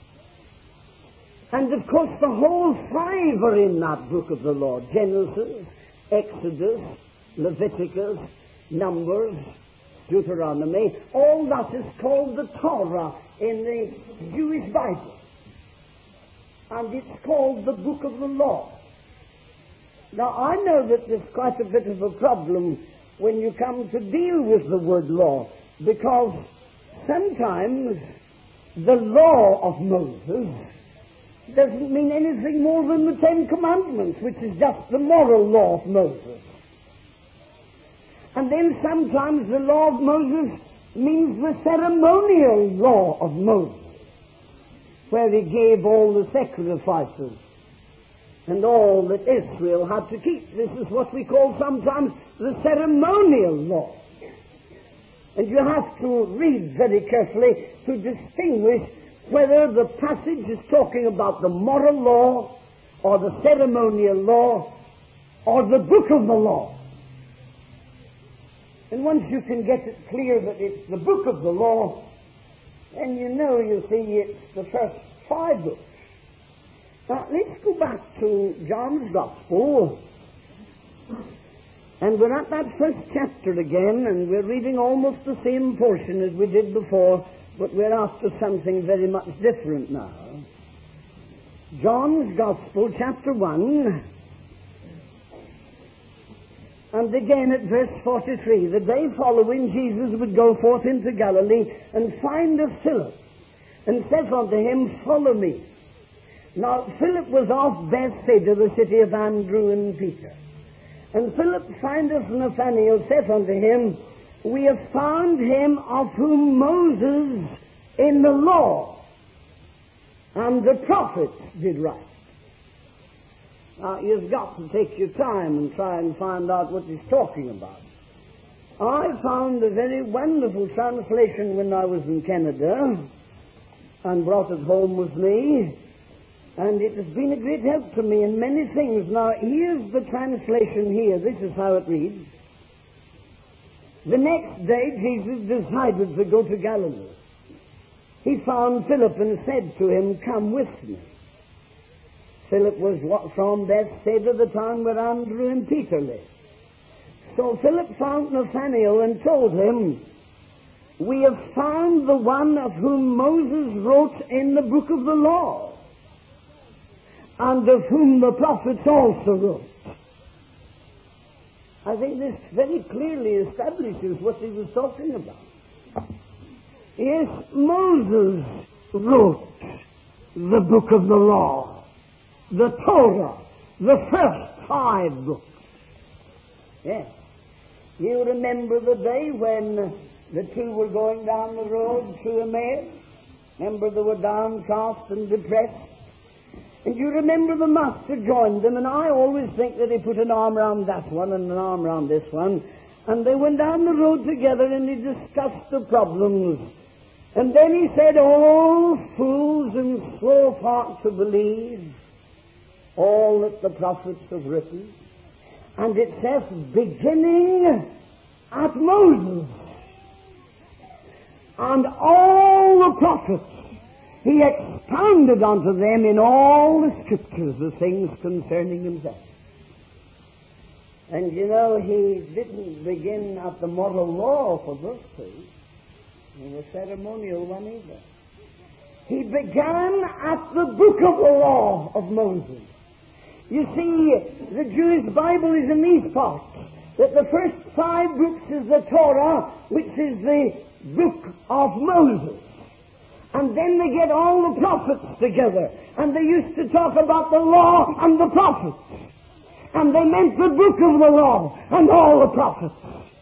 And of course the whole five are in that book of the law. Genesis, Exodus, Leviticus, Numbers, Deuteronomy. All that is called the Torah in the Jewish Bible. And it's called the book of the law. Now I know that there's quite a bit of a problem when you come to deal with the word law. because sometimes the law of Moses doesn't mean anything more than the Ten Commandments, which is just the moral law of Moses. And then sometimes the law of Moses means the ceremonial law of Moses, where he gave all the sacrifices and all that Israel had to keep. This is what we call sometimes the ceremonial law. And you have to read very carefully to distinguish whether the passage is talking about the moral law or the ceremonial law or the book of the law. And once you can get it clear that it's the book of the law, then you know, you see, it's the first five books. Now, let's go back to John's Gospel. And we're at that first chapter again, and we're reading almost the same portion as we did before, but we're after something very much different now. John's Gospel, chapter one, and again at verse forty-three. The day following, Jesus would go forth into Galilee, and find a Philip, and said unto him, Follow me. Now Philip was of Bethsaida, the city of Andrew and Peter. And Philip findeth Nathanael, saith unto him, We have found him of whom Moses in the law and the prophets did write. Now, you've got to take your time and try and find out what he's talking about. I found a very wonderful translation when I was in Canada and brought it home with me, and it has been a great help to me in many things. Now, here's the translation here. This is how it reads. The next day, Jesus decided to go to Galilee. He found Philip and said to him, Come with me. Philip was from Bethsaida, the town where Andrew and Peter lived. So Philip found Nathanael and told him, We have found the one of whom Moses wrote in the book of the law, and of whom the prophets also wrote. I think this very clearly establishes what he was talking about. Yes, Moses wrote the book of the law, the Torah, the first five books. Yes. You remember the day when the two were going down the road to Emmaus? Remember, they were downcast and depressed. And you remember the Master joined them, and I always think that he put an arm around that one and an arm around this one, and they went down the road together and he discussed the problems. And then he said, Oh, fools and slow of heart to believe all that the prophets have written. And it says, beginning at Moses and all the prophets, he expounded unto them in all the Scriptures the things concerning himself. And you know, he didn't begin at the moral law for those two, and the ceremonial one either. He began at the book of the law of Moses. You see, the Jewish Bible is in these parts, that the first five books is the Torah, which is the book of Moses. And then they get all the prophets together, and they used to talk about the law and the prophets. And they meant the book of the law and all the prophets.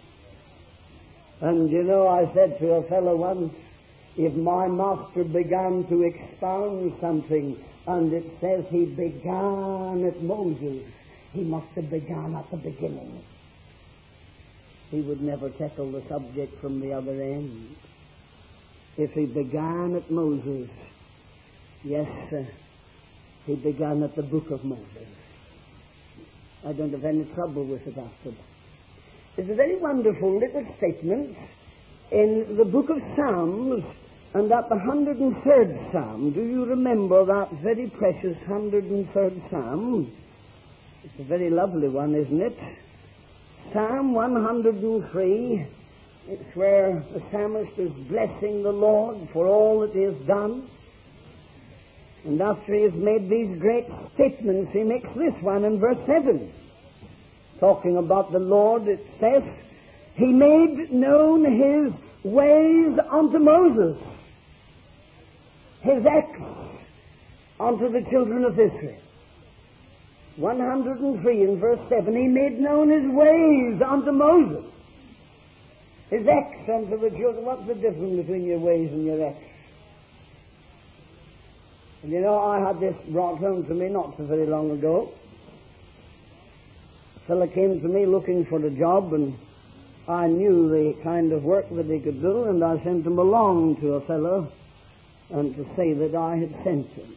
And you know, I said to a fellow once, if my master began to expound something, and it says he began at Moses, he must have begun at the beginning. He would never tackle the subject from the other end. If he began at Moses, yes, uh, he began at the book of Moses. I don't have any trouble with it after that. It's a very wonderful little statement in the book of Psalms, and at the one hundred third Psalm. Do you remember that very precious one hundred third Psalm? It's a very lovely one, isn't it? Psalm one hundred three. It's where the psalmist is blessing the Lord for all that he has done. And after he has made these great statements, he makes this one in verse seven. Talking about the Lord, it says, He made known His ways unto Moses, his acts unto the children of Israel. one hundred three in verse seven, he made known his ways unto Moses, his acts unto the children. What's the difference between your ways and your acts? And you know, I had this brought home to me not so very long ago. A fellow came to me looking for a job, and I knew the kind of work that he could do, and I sent him along to a fellow and to say that I had sent him.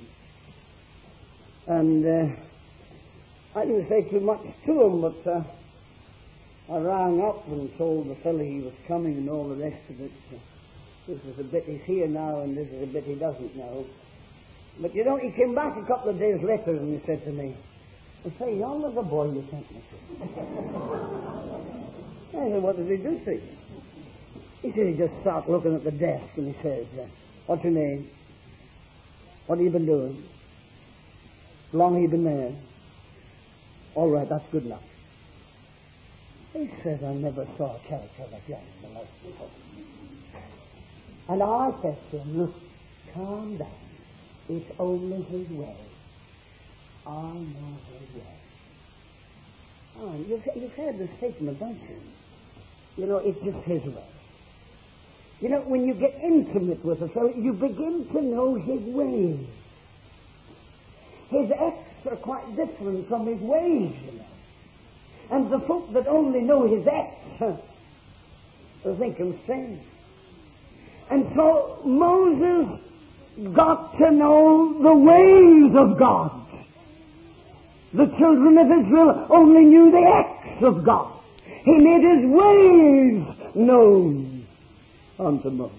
And uh, I didn't say too much to him, but uh, I rang up and told the fellow he was coming and all the rest of it. Uh, this is a bit he's here now, and this is a bit he doesn't know. But you know, he came back a couple of days later and he said to me, I say, yonder the boy you sent me to. I said, what did he do to you? He said, he just sat looking at the desk and he says, uh, what's your name? What have you been doing? How long have you been there? All right, that's good enough. He says, I never saw a character like that in my life before. And I said to him, look, calm down. It's only his way. I know his way. Oh, you've, you've heard the statement, don't you? You know, it's just his way. You know, when you get intimate with a fellow, you begin to know his ways. His acts are quite different from his ways, you know. And the folk that only know his acts, they think him strange. And so Moses got to know the ways of God. The children of Israel only knew the acts of God. He made his ways known unto Moses.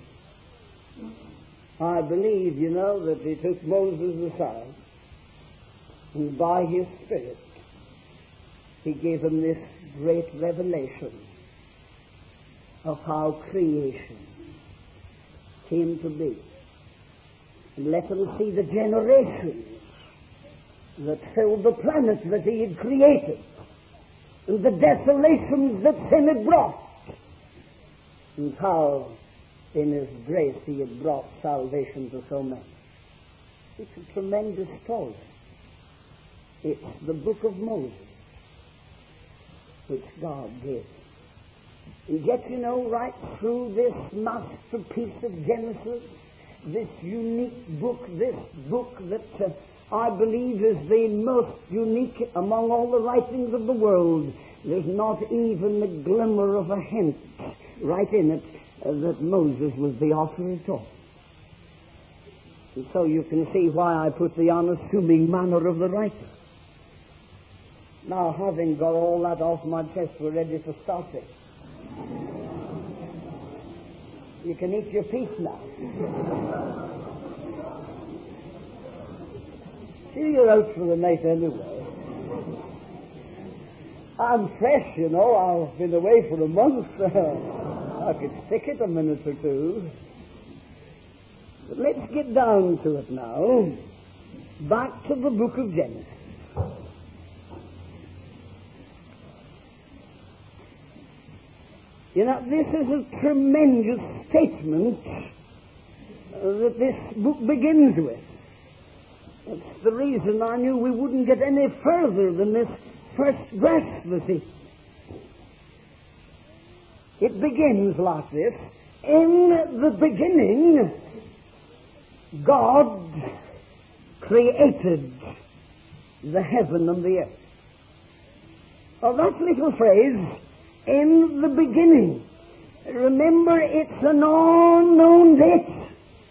I believe, you know, that he took Moses aside, and by his Spirit he gave him this great revelation of how creation came to be. And let him see the generations that filled the planet that he had created, and the desolations that sin had brought, and how in his grace he had brought salvation to so many. It's a tremendous story. It's the book of Moses, which God gave. And yet, you know, right through this masterpiece of Genesis, this unique book, this book that uh, I believe is the most unique among all the writings of the world, there's not even the glimmer of a hint right in it uh, that Moses was the author at all. And so you can see why I put the unassuming manner of the writer. Now, having got all that off my chest, we're ready to start it. You can eat your peace now. See, you're out for the night anyway. I'm fresh, you know. I've been away for a month. I could stick it a minute or two. But let's get down to it now. Back to the book of Genesis. You know, this is a tremendous statement uh, that this book begins with. That's the reason I knew we wouldn't get any further than this first verse, you see. It begins like this. In the beginning, God created the heaven and the earth. Well, that little phrase, in the beginning, remember, it's an unknown date.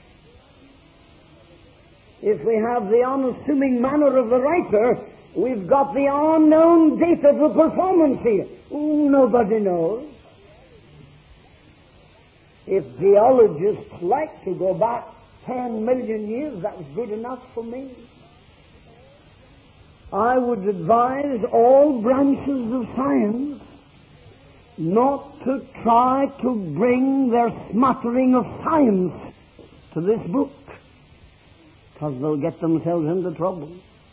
If we have the unassuming manner of the writer, we've got the unknown date of the performance here. Ooh, nobody knows. If geologists like to go back ten million years, that's good enough for me. I would advise all branches of science not to try to bring their smattering of science to this book, because they'll get themselves into trouble.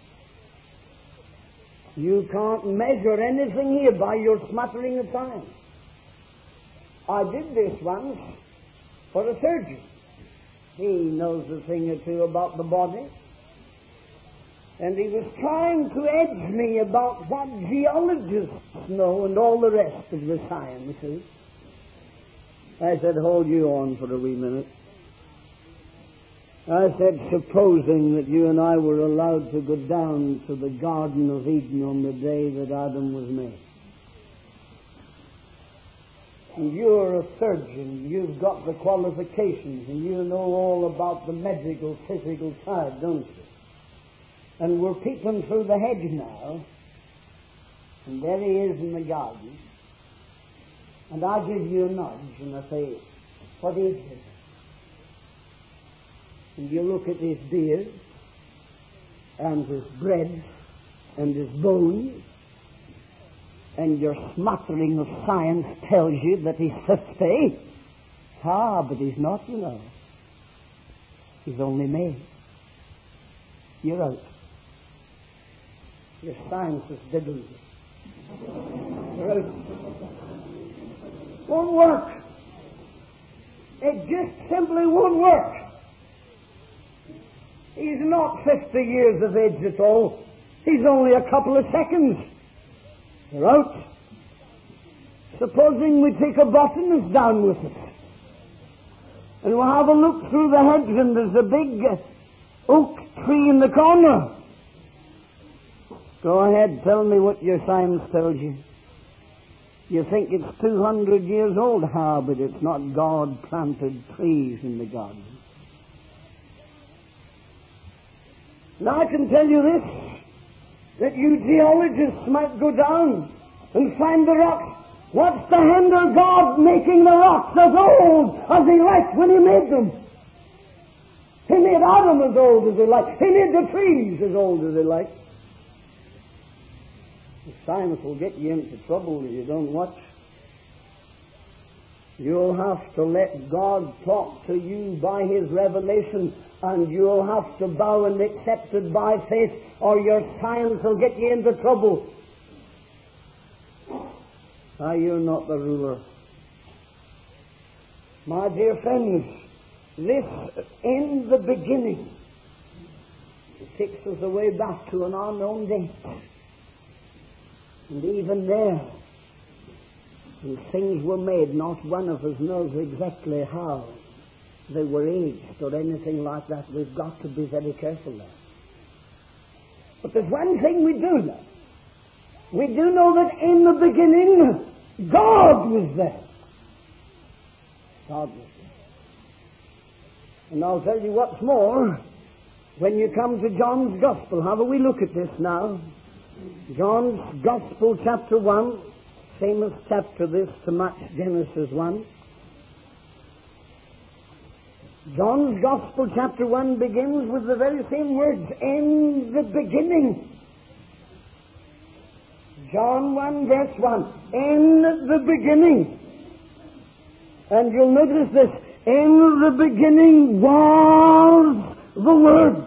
You can't measure anything here by your smattering of science. I did this once for a surgeon. He knows a thing or two about the body. And he was trying to edge me about what geologists know and all the rest of the sciences. I said, hold you on for a wee minute. I said, supposing that you and I were allowed to go down to the Garden of Eden on the day that Adam was made. And you're a surgeon, you've got the qualifications, and you know all about the medical, physical side, don't you? And we're peeping through the hedge now, and there he is in the garden, and I give you a nudge, and I say, what is it? And you look at his beard, and his bread, and his bones, and your smattering of science tells you that he's fifty. Ah, but he's not, you know. He's only made. You're out. Your science is diddled. You're out. Won't work. It just simply won't work. He's not fifty years of age at all. He's only a couple of seconds. You're out. Supposing we take a botanist down with us, and we'll have a look through the hedge, and there's a big uh, oak tree in the corner. Go ahead, tell me what your science tells you. You think it's two hundred years old? Ah, but it's not God planted trees in the garden. Now I can tell you this, that you geologists might go down and find the rocks. What's to hinder God making the rocks as old as he liked when he made them? He made Adam as old as he liked. He made the trees as old as he liked. The science will get you into trouble if you don't watch. You'll have to let God talk to you by his revelation, and you'll have to bow and accept it by faith, or your science will get you into trouble. Ah, you're not the ruler. My dear friends, this in the beginning, it takes us away back to an unknown date. And even there, when things were made, not one of us knows exactly how they were aged or anything like that. We've got to be very careful there. But there's one thing we do know. We do know that in the beginning, God was there. God was there. And I'll tell you what's more, when you come to John's Gospel, have a wee look at this now. John's Gospel, chapter one, famous chapter this to match Genesis one. John's Gospel, chapter one, begins with the very same words, in the beginning. John one, verse one, in the beginning. And you'll notice this, in the beginning was the Word.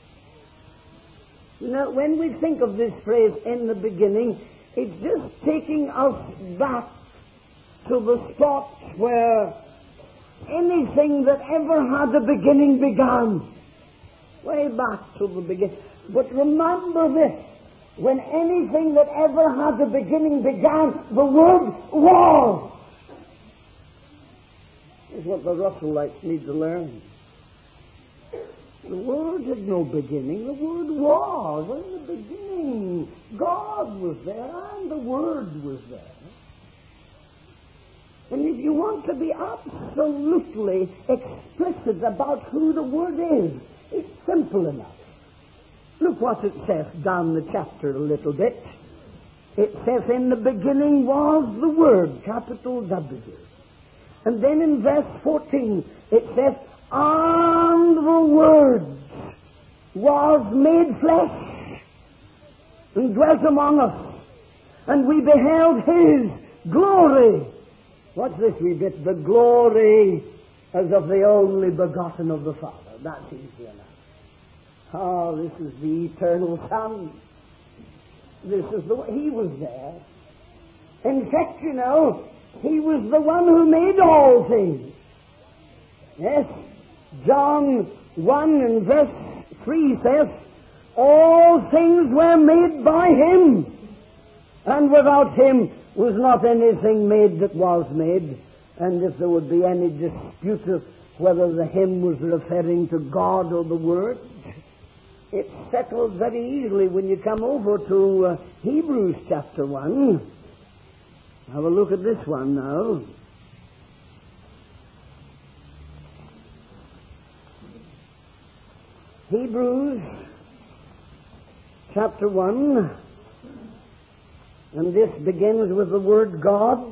Now, when we think of this phrase, in the beginning, it's just taking us back to the spot where anything that ever had a beginning began. Way back to the beginning. But remember this, when anything that ever had a beginning began, the Word was. This is what the Russellites need to learn. The Word had no beginning. The Word was. In the beginning, God was there and the Word was there. And if you want to be absolutely explicit about who the Word is, it's simple enough. Look what it says down the chapter a little bit. It says, in the beginning was the Word, capital W. And then in verse fourteen, it says, and the Word was made flesh and dwelt among us, and we beheld His glory. What's this we get? The glory as of the only begotten of the Father. That's easy enough. Oh, this is the eternal Son. This is the He was there. In fact, you know, He was the one who made all things. Yes, John one and verse three says, all things were made by him, and without him was not anything made that was made. And if there would be any dispute of whether the hymn was referring to God or the Word, it's settled very easily when you come over to uh, Hebrews chapter one. Have a look at this one now. Hebrews chapter one, and this begins with the word God,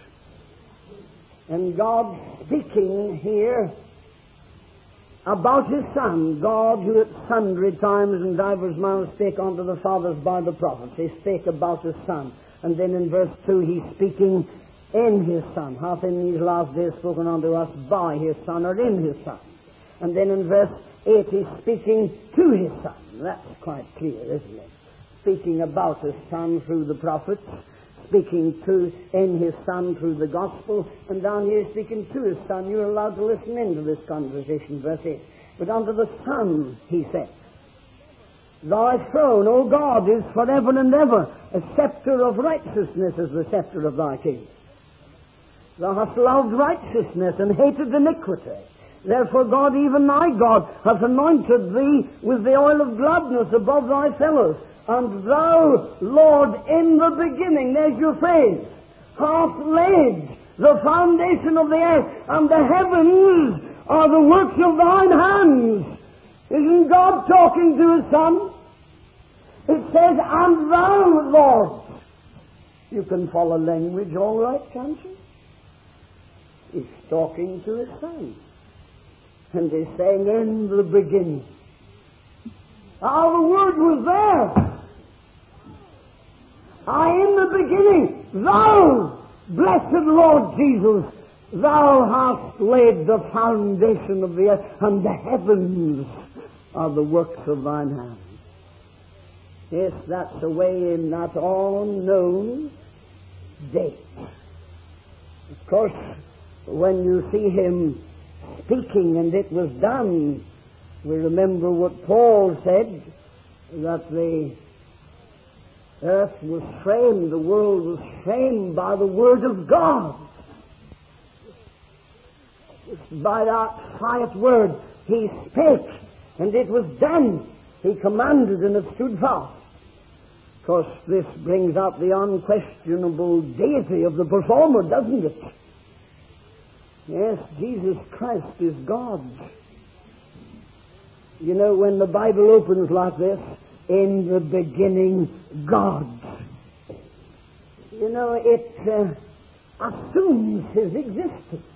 and God speaking here about his Son. God, who at sundry times and divers manners spake unto the fathers by the prophets, he spake about his Son. And then in verse two he's speaking in his Son, hath in these last days spoken unto us by his Son, or in his Son. And then in verse eight he's speaking to his Son. That's quite clear, isn't it? Speaking about his Son through the prophets, speaking to in his Son through the gospel, and down here speaking to his Son. You're allowed to listen into this conversation, verse eight. But unto the Son he said, thy throne, O God, is forever and ever. A scepter of righteousness is the scepter of thy kingdom. Thou hast loved righteousness and hated iniquity. Therefore God, even thy God, hath anointed thee with the oil of gladness above thy fellows. And thou, Lord, in the beginning, there's your phrase, hast laid the foundation of the earth, and the heavens are the works of thine hands. Isn't God talking to his Son? It says, and thou, Lord. You can follow language all right, can't you? He's talking to his Son. And he's saying, in the beginning. Ah, the Word was there. Ah, in the beginning, thou, blessed Lord Jesus, thou hast laid the foundation of the earth, and the heavens are the works of thine hands. Yes, that's away in that all-known date. Of course, when you see him speaking and it was done, we remember what Paul said, that the earth was framed, the world was framed by the Word of God. By that quiet word, he spake, and it was done. He commanded, and it stood fast. Of course, this brings out the unquestionable deity of the performer, doesn't it? Yes, Jesus Christ is God. You know, when the Bible opens like this, in the beginning, God. You know, it uh, assumes his existence.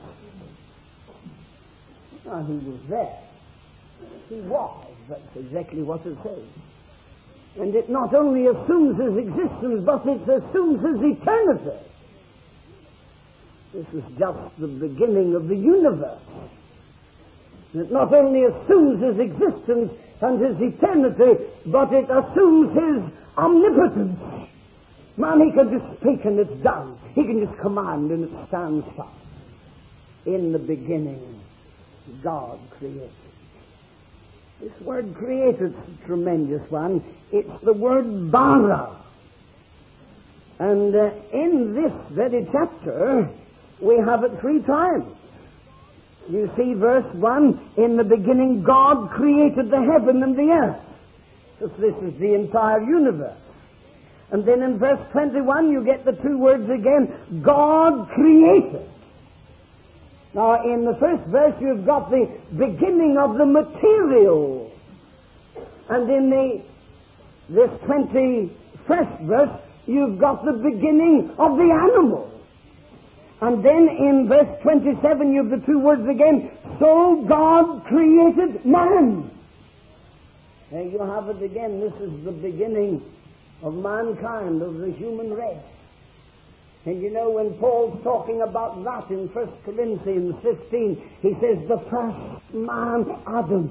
Now, he was there. He was. That's exactly what it says. And it not only assumes his existence, but it assumes his eternity. This is just the beginning of the universe. It not only assumes his existence and his eternity, but it assumes his omnipotence. Man, he can just speak and it's done. He can just command and it stands fast. In the beginning, God created. This word created is a tremendous one. It's the word bara. And uh, in this very chapter, we have it three times. You see verse one, in the beginning God created the heaven and the earth. So this is the entire universe. And then in verse twenty-one you get the two words again, God created. Now in the first verse you've got the beginning of the material. And in the this twenty-first verse you've got the beginning of the animal. And then in verse twenty-seven you have the two words again, so God created man. There you have it again. This is the beginning of mankind, of the human race. And you know, when Paul's talking about that in First Corinthians fifteen, he says the first man, Adam.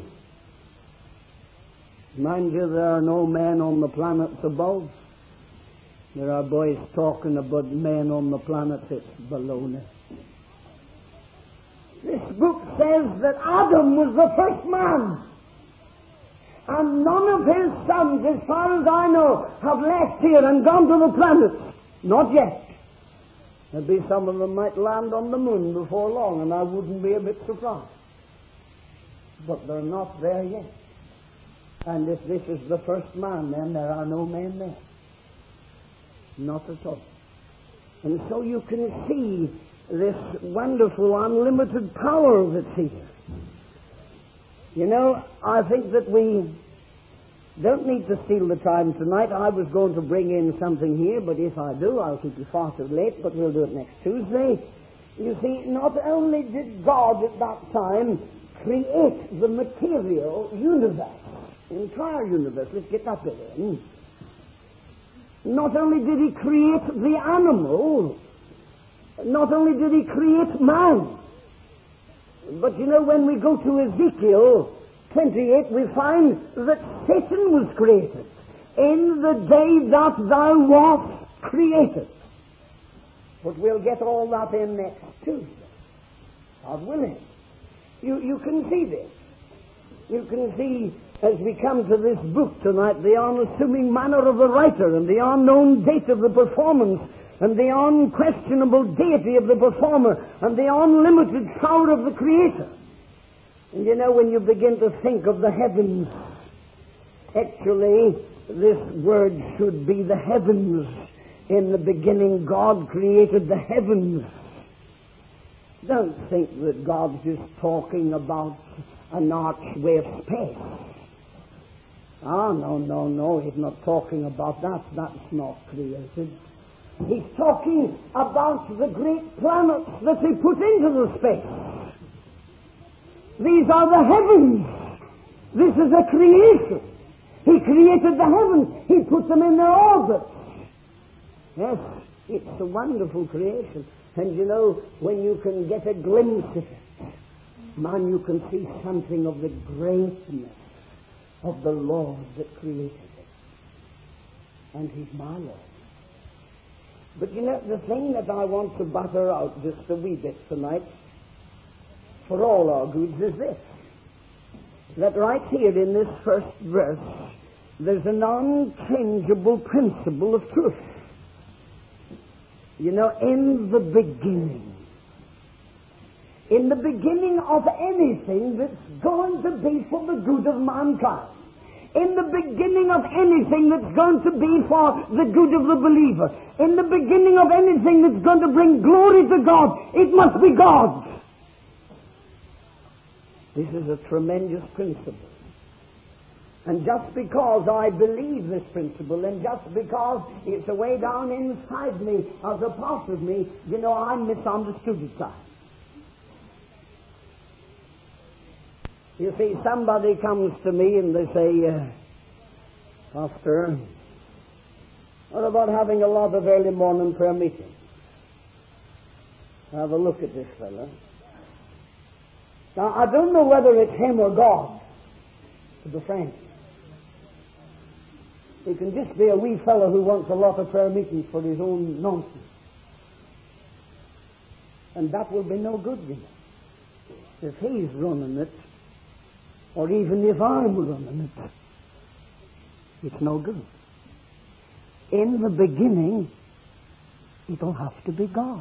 Mind you, there are no men on the planets above. There are boys talking about men on the planet. It's baloney. This book says that Adam was the first man. And none of his sons, as far as I know, have left here and gone to the planets. Not yet. Maybe some of them might land on the moon before long, and I wouldn't be a bit surprised. But they're not there yet. And if this is the first man, then there are no men there. Not at all. And so you can see this wonderful, unlimited power that's here. You know, I think that we don't need to steal the time tonight. I was going to bring in something here, but if I do, I'll keep you far too late, but we'll do it next Tuesday. You see, not only did God at that time create the material universe, the entire universe, let's get that bit in. Not only did he create the animal, not only did he create man, but you know, when we go to Ezekiel twenty-eight, we find that Satan was created in the day that thou wast created. But we'll get all that in next Tuesday, God willing. You, you can see this. You can see, as we come to this book tonight, the unassuming manner of the writer and the unknown date of the performance and the unquestionable deity of the performer and the unlimited power of the Creator. And you know, when you begin to think of the heavens, actually, this word should be the heavens. In the beginning, God created the heavens. Don't think that God's just talking about an archway of space. Ah, no, no, no, he's not talking about that. That's not created. He's talking about the great planets that he put into the space. These are the heavens. This is a creation. He created the heavens. He put them in their orbits. Yes, it's a wonderful creation. And you know, when you can get a glimpse of it, man, you can see something of the greatness of the Lord that created it. And he's my Lord. But you know, the thing that I want to butter out just a wee bit tonight, for all our goods, is this. That right here in this first verse, there's an unchangeable principle of truth. You know, in the beginning, in the beginning of anything that's going to be for the good of mankind, in the beginning of anything that's going to be for the good of the believer, in the beginning of anything that's going to bring glory to God, it must be God. This is a tremendous principle. And just because I believe this principle, and just because it's away down inside me, as a part of me, you know, I'm misunderstood at times. You see, somebody comes to me and they say, uh, Pastor, what about having a lot of early morning prayer meetings? Have a look at this fellow. Now, I don't know whether it's him or God, to be frank. He can just be a wee fellow who wants a lot of prayer meetings for his own nonsense. And that will be no good, you know. If he's running it, or even if I'm running it, it's no good. In the beginning, it'll have to be God.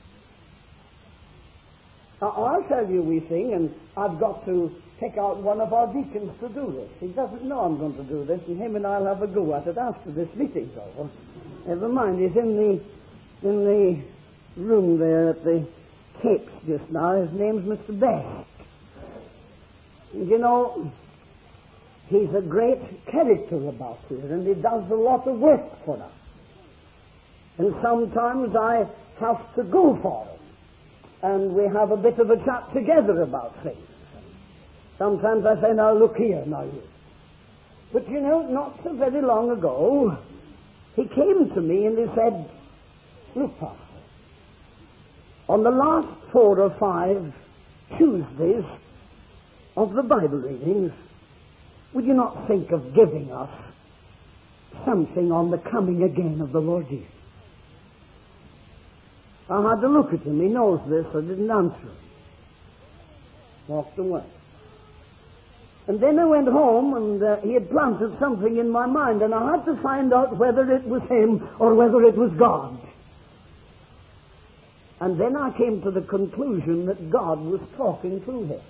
Now, I'll tell you we thing, and I've got to pick out one of our deacons to do this. He doesn't know I'm going to do this, and him and I'll have a go at it after this meeting's over. Never mind, he's in the in the room there at the Capes just now. His name's Mister Best. And you know, he's a great character about here, and he does a lot of work for us. And sometimes I have to go for him, and we have a bit of a chat together about things. Sometimes I say, now look here, now you. But you know, not so very long ago, he came to me and he said, look, Pastor, on the last four or five Tuesdays of the Bible readings, would you not think of giving us something on the coming again of the Lord Jesus? I had to look at him. He knows this. I didn't answer him. walked away. And then I went home, and uh, he had planted something in my mind, and I had to find out whether it was him or whether it was God. And then I came to the conclusion that God was talking through him.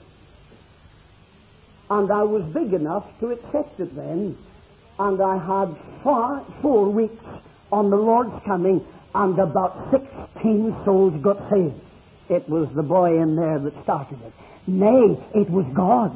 And I was big enough to accept it then, and I had four, four weeks on the Lord's coming, and about sixteen souls got saved. It was the boy in there that started it. Nay, it was God.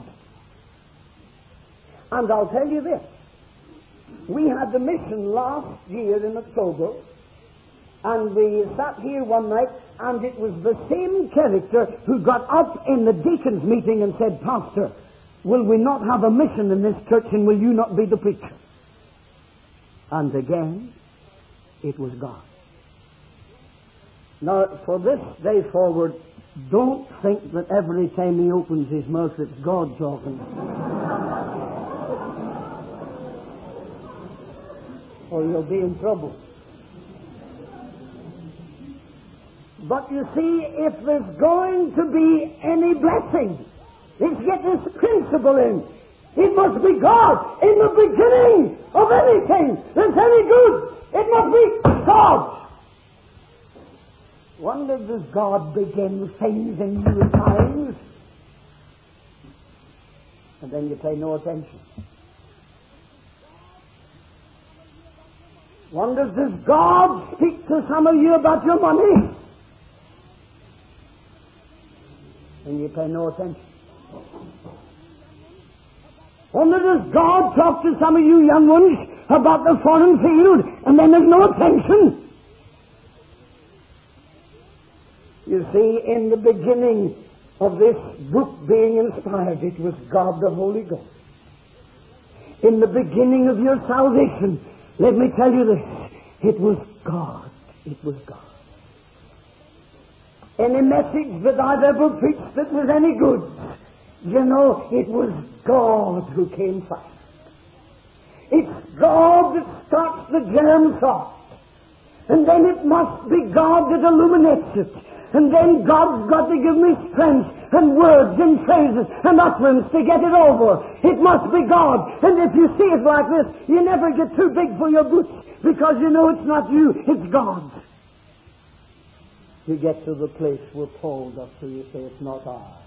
And I'll tell you this. We had the mission last year in October, and we sat here one night, and it was the same character who got up in the deacons' meeting and said, Pastor, will we not have a mission in this church, and will you not be the preacher? And again, it was God. Now, for this day forward, don't think that every time he opens his mouth it's God talking. Or you'll be in trouble. But you see, if there's going to be any blessing, let's get this principle in. It must be God in the beginning of anything that's any good. It must be God. Wonder, does God begin things in new times? And then you pay no attention. Wonder, does God speak to some of you about your money? And you pay no attention. Wonder, does God talk to some of you young ones about the foreign field, and then there's no attention? You see, in the beginning of this book being inspired, it was God the Holy Ghost. In the beginning of your salvation, let me tell you this, it was God. It was God. Any message that I've ever preached that was any good, you know, it was God who came first. It's God that starts the germ thought. And then it must be God that illuminates it. And then God's got to give me strength and words and phrases and utterance to get it over. It must be God. And if you see it like this, you never get too big for your boots, because you know it's not you, it's God. You get to the place where Paul does, so you say, it's not I.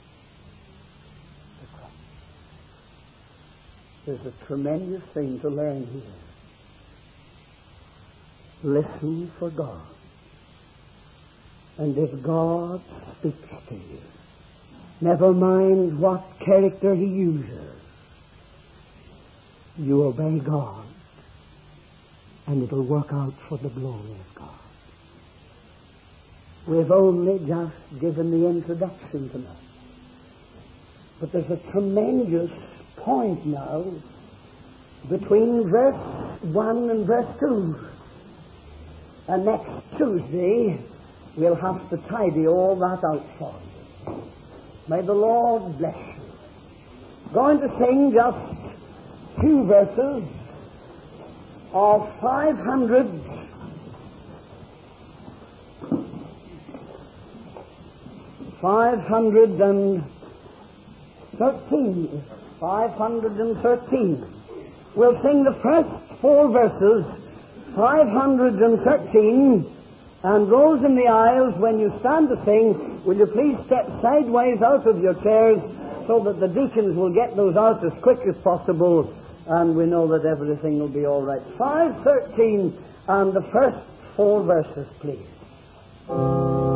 It's Christ. There's a tremendous thing to learn here. Listen for God. And if God speaks to you, never mind what character he uses, you obey God, and it'll work out for the glory of God. We've only just given the introduction tonight. But there's a tremendous point now between verse one and verse two. And next Tuesday, we'll have to tidy all that out for you. May the Lord bless you. Going to sing just two verses of five hundred five hundred and thirteen. Five hundred and thirteen. We'll sing the first four verses, five hundred and thirteen. And those in the aisles, when you stand to sing, will you please step sideways out of your chairs so that the deacons will get those out as quick as possible, and we know that everything will be all right. five thirteen and the first four verses, please.